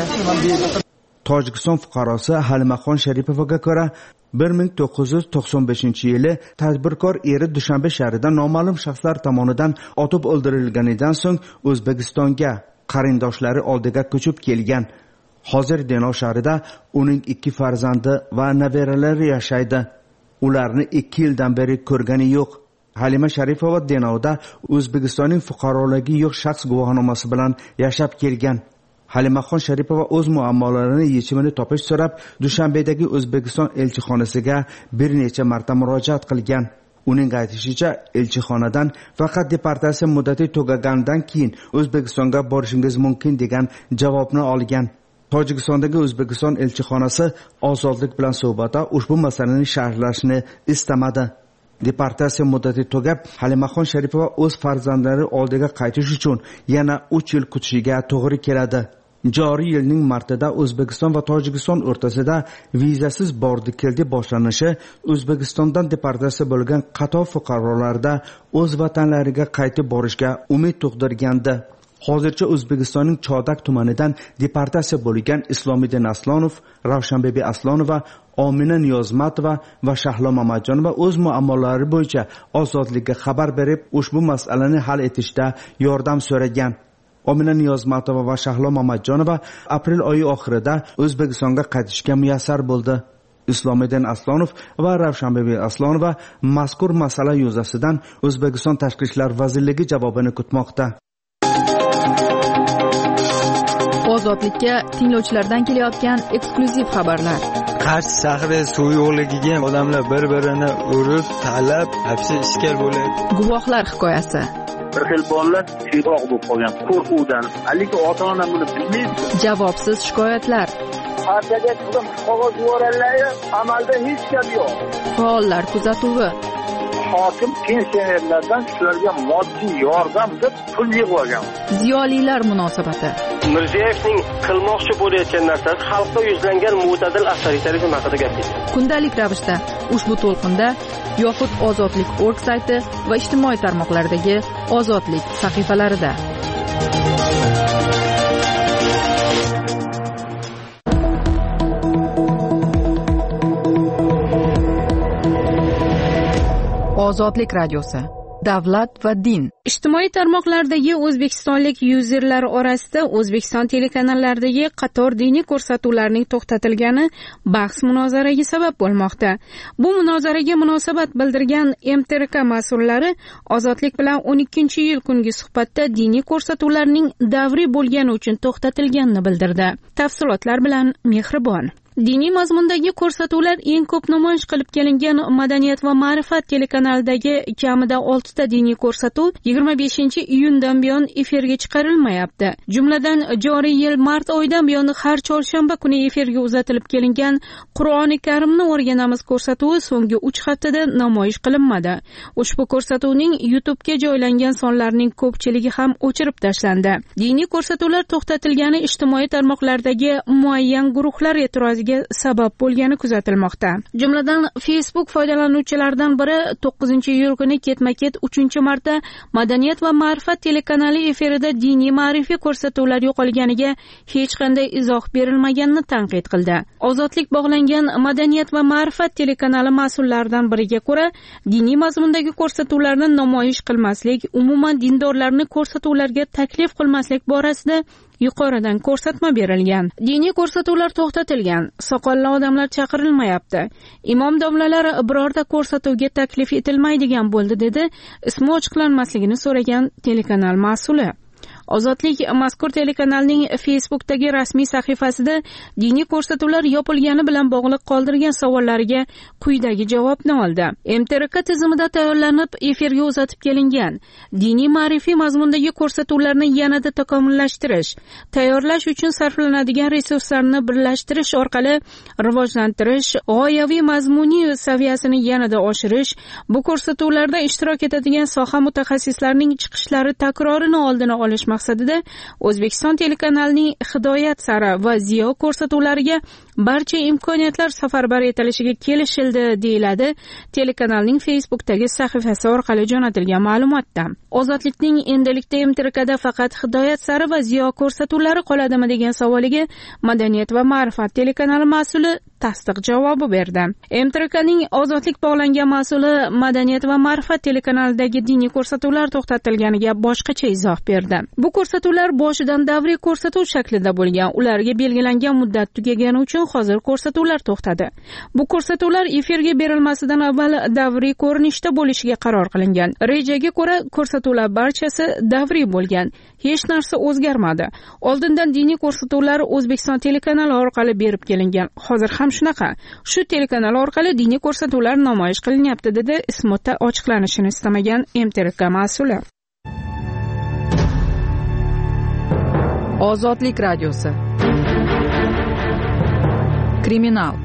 Tojikiston fuqarosi Halimaxon Sharipovaga ko'ra bir ming to'qqiz yuz to'qson beshinchi yili tadbirkor eri Dushanbe shahrida noma'lum shaxslar tomonidan otib o'ldirilganidan so'ng O'zbekistonga qarindoshlari oldiga ko'chib kelgan. Hozir Denov shahrida uning ikki farzandi va nabiralari yashaydi. Ularni ikki yildan beri ko'rgani yo'q. Halima Sharipova Denovda O'zbekistonning fuqaroligi yo'q shaxs guvohnomasi bilan yashab kelgan. Halimaxon Sharipova o'z muammolarini yechimini topish so'rab Dushanbedagi O'zbekiston elchixonasiga bir necha marta murojaat qilgan. Uning aytishicha, elchixonadan faqat deportatsiya muddati tugagandan keyin O'zbekistonga borishingiz mumkin degan javobni olgan. Tojikistondagi O'zbekiston elchixonasi ozodlik bilan suhbatda ushbu masalani sharhlashni istamadi. Deportatsiya muddati tugab, Halimaxon Sharipova o'z farzandlari oldiga qaytish uchun yana uch yil kutishiga to'g'ri keladi. Joriy yilning martida O'zbekiston va Tojikiston o'rtasida vizasiz bordi keldi boshlanishi O'zbekistondan deportatsiya bo'lgan qator fuqarolarda o'z vatanlariga qaytib borishga umid tug'dirgandi. Hozircha O'zbekistonning Chodak tumanidan deportatsiya bo'lgan Islomiddin Aslonov, Ravshanbebi Aslonova, Omina Niyozmatova va Shahlo Mamatjonova o'z muammolari bo'yicha ozodlikka xabar berib, ushbu masalani hal etishda yordam so'ragan. Omina Niyozmatova va Shahlo Mamatjonova aprel oyi oxirida O'zbekistonga qaytishga muyassar bo'ldi. Islomiddin Aslonov va Ravshanbebi Aslonova mazkur masala yuzasidan O'zbekiston Tashqi ishlar vazirligi javobini kutmoqda. Ozodlikka tinglovchilardan kelayotgan eksklyuziv xabarlar. Qarshi shahri suv yo'qligiga odamlar bir-birini urib, talab, hapsi ishkal bo'ladi. Guvohlar hikoyasi. Bir xil bolalar siyroq bo'lib qolgan qo'rquvdan, haligi ota-ona buni bilmaydi. Javobsiz shikoyatlar. Partiyaga chiqib qog'oz yuborganlar, amalda hech gap yo'q. Faollar kuzatuvi. Hokim pensionerlardan shularga moddiy yordam deb pul yig'ib olgan. Ziyolilar munosabati. Mirziyevning qilmoqchi bo'layotgan narsasi xalqqa yuzlangan mo'tadil avtoritarizm haqida gapirdi. Kundalik ravishda ushbu to'lqinda yoxud Ozodlik org sayti va ijtimoiy tarmoqlardagi Ozodlik sahifalarida. Ozodlik radiosi. Davlat va din. Ijtimoiy tarmoqlardagi o'zbekistonlik yuzerlar orasida O'zbekiston telekanallaridagi qator diniy ko'rsatuvlarning to'xtatilgani bahs munozaraga sabab bo'lmoqda. Bu munozaraga munosabat bildirgan M T R K mas'ullari Ozodlik bilan o'n ikkinchi yil kungi suhbatda diniy ko'rsatuvlarning davriy bo'lgani uchun to'xtatilganini bildirdi. Tafsilotlar bilan Mehribon. Diniy mazmundagi ko'rsatuvlar eng ko'p namoyish qilib kelingan Madaniyat va ma'rifat telekanalidagi kamida oltita diniy ko'rsatuv yigirma beshinchi iyundan buyon efirga chiqarilmayapti. Jumladan, joriy yil mart oyidan buyon har chorshanba kuni efirga uzatilib kelingan Qur'oni Karimni o'rganamiz ko'rsatuvi so'nggi uch haftada namoyish qilinmadi. Ushbu ko'rsatuvning YouTube'ga joylangan sonlarning ko'pchiligi ham o'chirib tashlandi. Diniy ko'rsatuvlar to'xtatilgani ijtimoiy tarmoqlardagi muayyan guruhlar e'tiroziga inqiroziga sabab bo'lgani kuzatilmoqda. Jumladan Facebook foydalanuvchilaridan biri to'qqizinchi iyul kuni ketma-ket uchinchi marta Madaniyat va ma'rifat telekanali efirida diniy ma'rifiy ko'rsatuvlar yo'qolganiga hech qanday izoh berilmaganini tanqid qildi. Ozodlik bog'langan Madaniyat va ma'rifat telekanali mas'ullaridan biriga ko'ra, diniy mazmundagi ko'rsatuvlarni namoyish qilmaslik, umuman dindorlarni ko'rsatuvlarga taklif qilmaslik borasida yuqoridan ko'rsatma berilgan. Diniy ko'rsatuvlar to'xtatilgan. Soqolli odamlar chaqirilmayapti. Imom domlalar birorta ko'rsatuvga taklif etilmaydigan bo'ldi, dedi ismi ochiqlanmasligini so'ragan telekanal mas'uli. Ozodlik mazkur telekanalning Facebookdagi rasmiy sahifasida diniy ko'rsatuvlar yopilgani bilan bog'liq qoldirgan savollariga quyidagi javobni oldi. M T R K tizimida tayyorlanib efirga uzatib kelingan diniy ma'rifiy mazmundagi ko'rsatuvlarni yanada takomillashtirish, tayyorlash uchun sarflanadigan resurslarni birlashtirish orqali rivojlantirish, g'oyaviy mazmuniy saviyasini yanada oshirish, bu ko'rsatuvlarda ishtirok etadigan soha mutaxassislarining chiqishlari takrorini oldini olish maqsadida O'zbekiston telekanalining Hidoyat sari va Ziyo ko'rsatuvlariga barcha imkoniyatlar safarbar etilishiga kelishildi, deyiladi telekanalning Facebookdagi sahifasi orqali jo'natilgan ma'lumotda. Ozodlikning endilikda M T R Kda faqat Hidoyat sari va Ziyo ko'rsatuvlari qoladimi degan savoliga Madaniyat va ma'rifat telekanali mas'uli tasdiq javobi berdi. M T R Kning ozodlik bog'langan mas'uli Madaniyat va ma'rifat telekanalidagi diniy ko'rsatuvlar to'xtatilganiga boshqacha izoh berdi. Bu ko'rsatuvlar boshidan davriy ko'rsatuv shaklida bo'lgan. Ularga belgilangan muddat tugagani uchun hozir ko'rsatuvlar to'xtadi. Bu ko'rsatuvlar efirga berilmasidan avval davriy ko'rinishda bo'lishiga qaror qilingan. Rejaga ko'ra ko'rsatuvlar barchasi davriy bo'lgan. Hech narsa o'zgarmadi. Oldindan diniy ko'rsatuvlar O'zbekiston telekanali orqali berib kelingan. Hozir ham shunaqa. Shu telekanal orqali diniy ko'rsatuvlar namoyish qilinyapti, dedi ismi ochiqlanishini istamagan M T R K mas'uli. Ozodlik radiosi. Kriminal.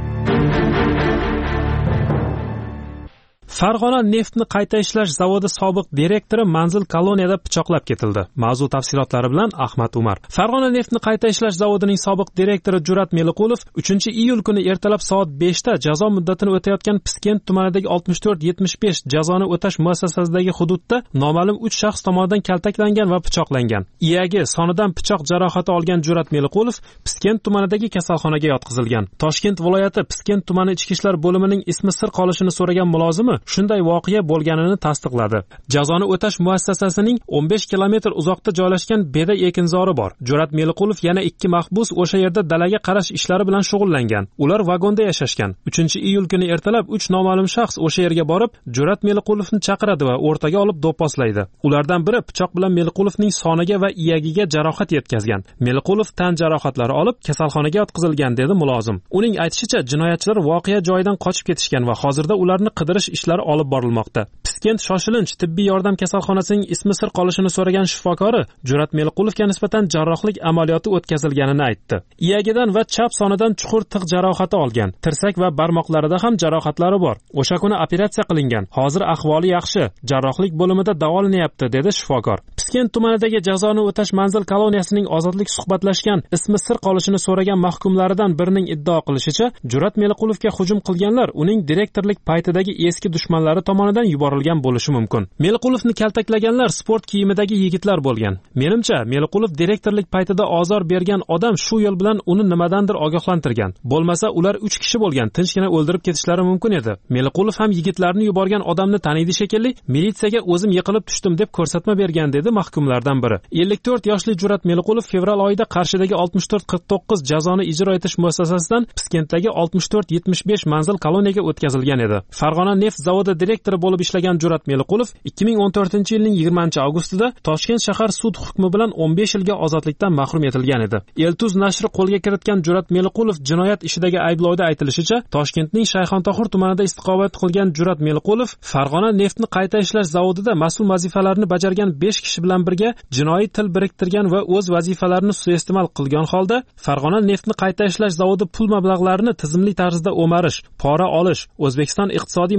Farg'ona neftni qayta ishlash zavodi sobiq direktori Manzil koloniyada pichoqlab ketildi. Mavzu tafsilotlari bilan Ahmad Umar. Farg'ona neftni qayta ishlash zavodining sobiq direktori Jurat Meliqulov uchinchi iyul kuni ertalab soat beshda jazo muddatini o'tayotgan Piskent tumanidagi oltmish to'rt yetmish besh jazoni o'tash muassasasidagi hududda noma'lum uch shaxs tomonidan kaltaklangan va pichoqlangan. Iyagi sonidan pichoq jarohati olgan Jurat Meliqulov Piskent tumanidagi kasalxonaga yotqizilgan. Toshkent viloyati Piskent tumani ichki ishlar bo'limining ismi sir qolishini so'ragan mulozimi shunday voqea bo'lganini tasdiqladi. Jazoni o'tash muassasasining o'n besh kilometr uzoqda joylashgan Beda ekinzori bor. Jurat Meliqulov yana ikki mahbus o'sha yerda dalaga qarash ishlari bilan shug'ullangan. Ular vagonda yashashgan. uchinchi iyul kuni ertalab uch noma'lum shaxs o'sha yerga borib, Jurat Meliqulovni chaqiradi va o'rtaga olib do'pposlaydi. Ulardan biri pichoq bilan Meliqulovning soniga va iyagiga jarohat yetkazgan. Meliqulov tan jarohatlari olib kasalxonaga yotqizilgan, dedi mulozim. Uning aytishicha, jinoyatchilar voqea joyidan qochib ketishgan va hozirda ularni qidirish ishlari olib borilmoqda. Piskent shoshilinch tibbiy yordam kasalxonasining ismi sir qolishini so'ragan shifokori Jurat Meliqulovga nisbatan jarrohlik amaliyoti o'tkazilganini aytdi. Iyagidan va chap sonidan chuqur tig' jarohati olgan. Tirsak va barmoqlarida ham jarohatlari bor. O'sha kuni operatsiya qilingan. Hozir ahvoli yaxshi. Jarrohlik bo'limida davolanyapti, dedi shifokor. Piskent tumanidagi jazoni o'tash Manzil koloniyasining ozodlik suhbatlashgan ismi sir qolishini so'ragan mahkumlaridan birining iddao qilishicha, Jurat Meliqulovga hujum qilganlar uning direktorlik paytidagi eski dushmanlari tomonidan yuborilgan bo'lishi mumkin. Meliqulovni kaltaklaganlar sport kiyimidagi yigitlar bo'lgan. Menimcha, Meliqulov direktorlik paytida ozor bergan odam shu yo'l bilan uni nimadandir ogohlantirgan. Bo'lmasa ular uch kishi bo'lgan, tinchgina o'ldirib ketishlari mumkin edi. Meliqulov ham yigitlarni yuborgan odamni taniydi shekilli, militsiyaga o'zim yiqilib tushdim deb ko'rsatma bergan, dedi mahkumlardan biri. ellik to'rt yoshli Jurat Meliqulov fevral oyida Qarshidagi oltmish to'rt qirq to'qqiz jazoni ijro etish muassasasidan Piskentdagi oltmish to'rt yetmish besh Manzil koloniyaga o'tkazilgan edi. Farg'ona neft zavodi direktori bo'lib ishlagan Jurat Meliqulov ikki ming o'n to'rtinchi yilning yigirmanchi avgustida Toshkent shahar sud hukmi bilan o'n besh yilga ozodlikdan mahrum etilgan edi. Eltuz nashri qo'lga kiritgan Jurat Meliqulov jinoyat ishidagi ayblovda aytilishicha, Toshkentning Shayxontohur tumanida istiqomat qilgan Jurat Meliqulov Farg'ona neftni qayta ishlash zavodida mas'ul vazifalarni bajargan besh kishi bilan birga jinoiy til biriktirgan va o'z vazifalarini suiiste'mol qilgan holda Farg'ona neftni qayta ishlash zavodi pul mablag'larini tizimli tarzda o'marish, pora olish, O'zbekiston iqtisodiy manfaatlari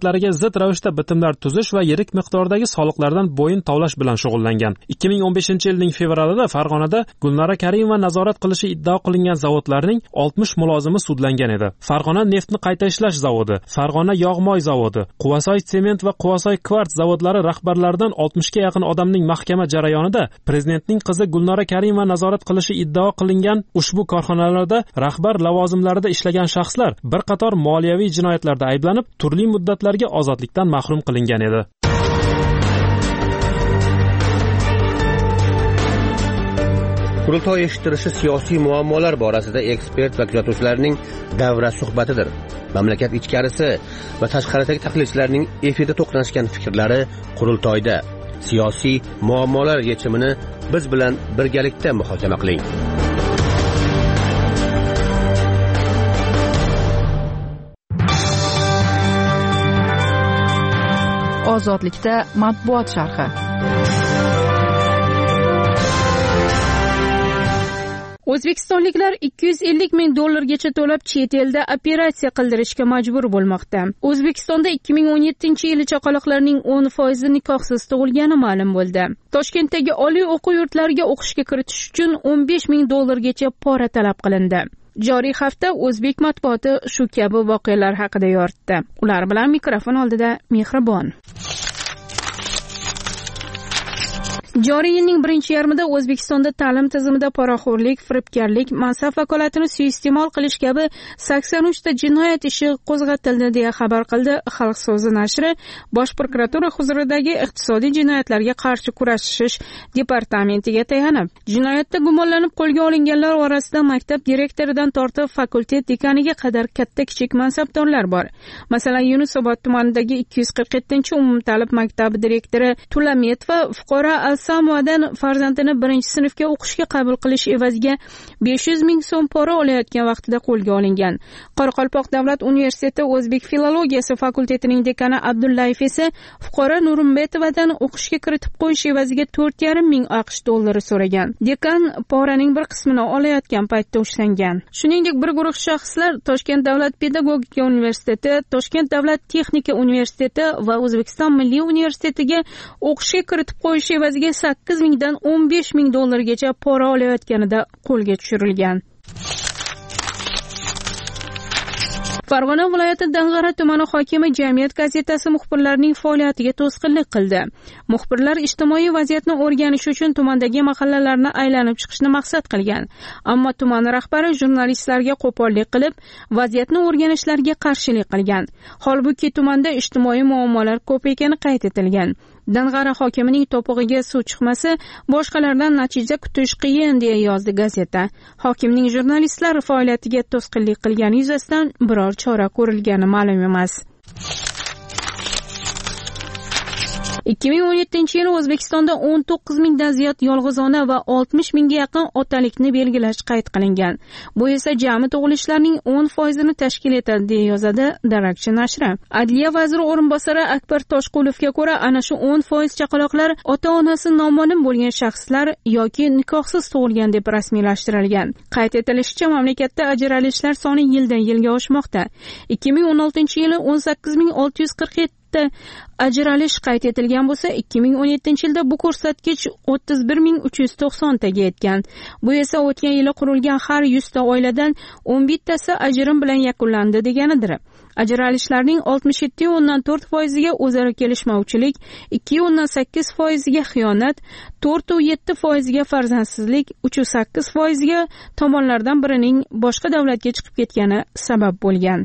huquqiyatlariga zid ravishda bitimlar tuzish va yirik miqdordagi soliqlardan bo'yin tovlash bilan shug'ullangan. ikki ming o'n beshinchi yilning fevralida Farg'onada Gulnora Karimova nazorat qilishi iddao qilingan zavodlarning oltmish mulozimi sudlangan edi. Farg'ona neftni qayta ishlash zavodi, Farg'ona yog'moy zavodi, Quvasoy sement va Quvasoy kvarts zavodlari rahbarlaridan oltmishga yaqin odamning mahkama jarayonida prezidentning qizi Gulnora Karimova nazorat qilishi iddao qilingan ushbu korxonalarda rahbar lavozimlarida ishlagan shaxslar bir qator moliyaviy jinoyatlarda ayblanib, turli muddatlarga ozodlikdan mahrum qilingan edi. Qurultoy eshittirishi siyosiy muammolar borasida ekspert va kuzatuvchilarning davra suhbatidir. Mamlakat ichkarisi va tashqaridagi tahlilchilarning efirda to'qnashgan fikrlari qurultoyda. Siyosiy muammolar yechimini biz bilan birgalikda muhokama qiling. Ozodlikda matbuot sharhi. O'zbekistonliklar ikki yuz ellik ming dollargacha to'lab chet elda operatsiya qildirishga majbur bo'lmoqda. O'zbekistonda ikki ming o'n yettinchi yili chaqaloqlarning o'n foizi nikohsiz tug'ilgani ma'lum bo'ldi. Toshkentdagi oliy o'quv yurtlariga o'qishga kiritish uchun o'n besh ming dollargacha pora talab qilindi. Joriy hafta o'zbek matbuoti shu kabi voqealar haqida yoritdi. Ular bilan mikrofon oldida Mehribon. Joriy yilning birinchi yarmida O'zbekistonda ta'lim tizimida poraxo'rlik, firibgarlik, mansab vakolatini suiiste'mol qilish kabi sakson uch ta jinoyat ishi qo'zg'atildi deya xabar qildi Xalq so'zi nashri Bosh prokuratura huzuridagi iqtisodiy jinoyatlarga qarshi kurashish departamentiga tayanib. Jinoyatda gumonlanib qo'lga olinganlar orasida maktab direktoridan tortib fakultet dekaniga qadar katta-kichik mansabdorlar bor. Masalan, Yunusobod tumanidagi ikki yuz qirq yettinchi umumta'lim maktabi direktori Tulametova fuqaro Samoadan farzandini birinchi sinfga o'qishga qabul qilish evaziga besh yuz ming so'm pora olayotgan vaqtida qo'lga olingan. Qoraqalpoq davlat universiteti o'zbek filologiyasi fakultetining dekani Abdullayev esa fuqaro Nurimbetovadan o'qishga kiritib qo'yish evaziga to'rt yarim ming AQSh dollari so'ragan. Dekan poraning bir qismini olayotgan paytda ushlangan. Shuningdek, bir guruh shaxslar Toshkent davlat pedagogika universiteti, Toshkent davlat texnika universiteti va O'zbekiston milliy universitetiga o'qishga kiritib qo'yish evaziga sakkiz mingdan o'n besh ming dollargacha pora olayotganida qo'lga tushirilgan. Farg'ona viloyati Dang'ara tumani hokimi Jamiyat gazetasi muxbirlarining faoliyatiga to'sqinlik qildi. Muxbirlar ijtimoiy vaziyatni o'rganish uchun tumandagi mahallalarni aylanib chiqishni maqsad qilgan. Ammo tuman rahbari jurnalistlarga qo'pollik qilib, vaziyatni o'rganishlariga qarshilik qilgan. Holbuki tumanda ijtimoiy muammolar ko'p ekani qayd etilgan. Dang'ara hokimining to'pig'iga suv chiqmasa, boshqalardan natija kutish qiyin deya yozdi gazeta. Hokimning jurnalistlar faoliyatiga to'sqinlik qilgani yuzasidan biror chora ko'rilgani ma'lum emas. ikki ming o'n yettinchi yil O'zbekistonda o'n to'qqiz mingdan ziyod yolg'izona va oltmish mingga yaqin otalikni belgilash qayd qilingan. Bu esa jami tug'ilishlarning o'n foizini tashkil etadi deya yozadi Darakchi nashri. Adliya vaziri o'rinbosari Akbar Toshqulovga ko'ra, ana shu o'n foiz chaqaloqlar ota-onasi noma'lum bo'lgan shaxslar yoki nikohsiz tug'ilgan deb rasmiylashtirilgan. Qayd etilishicha, mamlakatda ajralishlar soni yildan yilga oshmoqda. ikki ming o'n oltinchi yili o'n sakkiz ming olti yuz qirq yetti ajralish qayd etilgan bo'lsa, ikki ming o'n yettinchi yilda bu ko'rsatkich o'ttiz bir ming uch yuz to'qson taga yetgan. Bu esa o'tgan yili qurilgan har yuz ta oiladan o'n bittasi ajrim bilan yakunlandi deganidir. Ajralishlarning oltmish yetti o'ndan to'rt foiziga o'zaro kelishmovchilik, ikki o'ndan sakkiz foiziga xiyonat, to'rt yetti foiziga farzandsizlik, uch sakkiz foiziga tomonlardan birining boshqa davlatga chiqib ketgani sabab bo'lgan.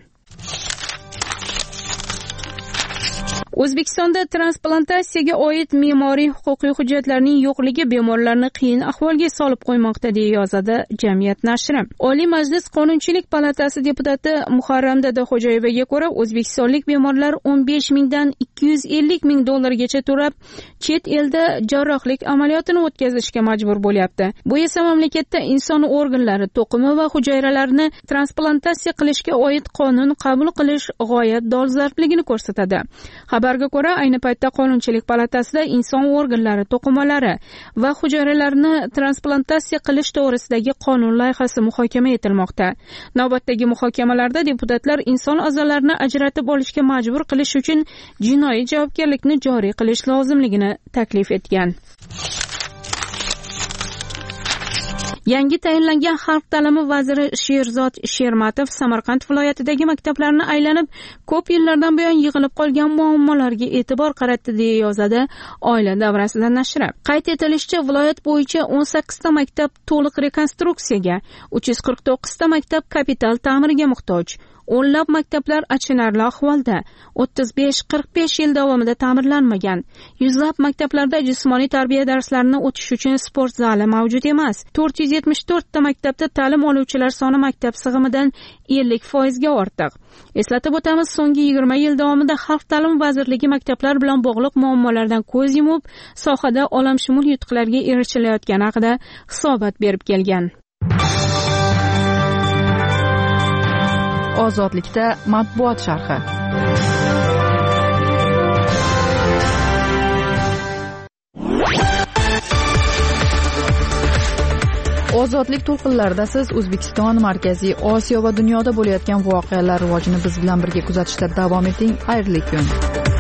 O'zbekistonda transplantatsiyaga oid me'moriy huquqiy hujjatlarning yo'qligi bemorlarni qiyin ahvolga solib qo'ymoqda deya yozadi Jamiyat nashri. Oliy Majlis Qonunchilik palatasi deputati Muharram Dadaxo'jayevaga ko'ra, o'zbekistonlik bemorlar o'n besh mingdan ikki yuz ellik ming dollargacha to'lab chet elda jarrohlik amaliyotini o'tkazishga majbur bo'lyapti. Bu esa mamlakatda inson organlari, to'qimi va hujayralarini transplantatsiya qilishga oid qonun qabul qilish g'oyat dolzarbligini ko'rsatadi. Xabarga ko'ra, ayni paytda Qonunchilik palatasida inson organlari to'qimalari va hujayralarini transplantatsiya qilish to'g'risidagi qonun loyihasi muhokama etilmoqda. Navbatdagi muhokamalarda deputatlar inson a'zolarini ajratib olishga majbur qilish uchun jinoiy javobgarlikni joriy qilish lozimligini taklif etgan. Yangi tayinlangan xalq ta'limi vaziri Sherzod Shermatov Samarqand viloyatidagi maktablarni aylanib, ko'p yillardan buyon yig'ilib qolgan muammolarga e'tibor qaratdi, deya yozadi Oila davrasida nashri. Qayd etilishicha, viloyat bo'yicha o'n sakkizta maktab to'liq rekonstruksiyaga, uch yuz qirq to'qqizta maktab kapital ta'mirga muhtoj. O'nlab maktablar achinarli ahvolda, o'ttiz besh qirq besh yil davomida ta'mirlanmagan. Yuzlab maktablarda jismoniy tarbiya darslarini o'tish uchun sport zali mavjud emas. to'rt yuz yetmish to'rtta maktabda ta'lim oluvchilar soni maktab sig'imidan ellik foizga ortiq. Eslatib o'tamiz, so'nggi yigirma yil davomida Xalq ta'limi vazirligi maktablar bilan bog'liq muammolardan ko'z yumib, sohada olamshumul yutuqlarga erishilayotgani haqida hisobot berib kelgan. Ozodlikda matbuot sharhi. Ozodlik to'lqinlarida siz O'zbekiston, Markaziy Osiyo va dunyoda bo'layotgan voqealar rivojini biz bilan birga kuzatishda davom eting. Xayrli kun.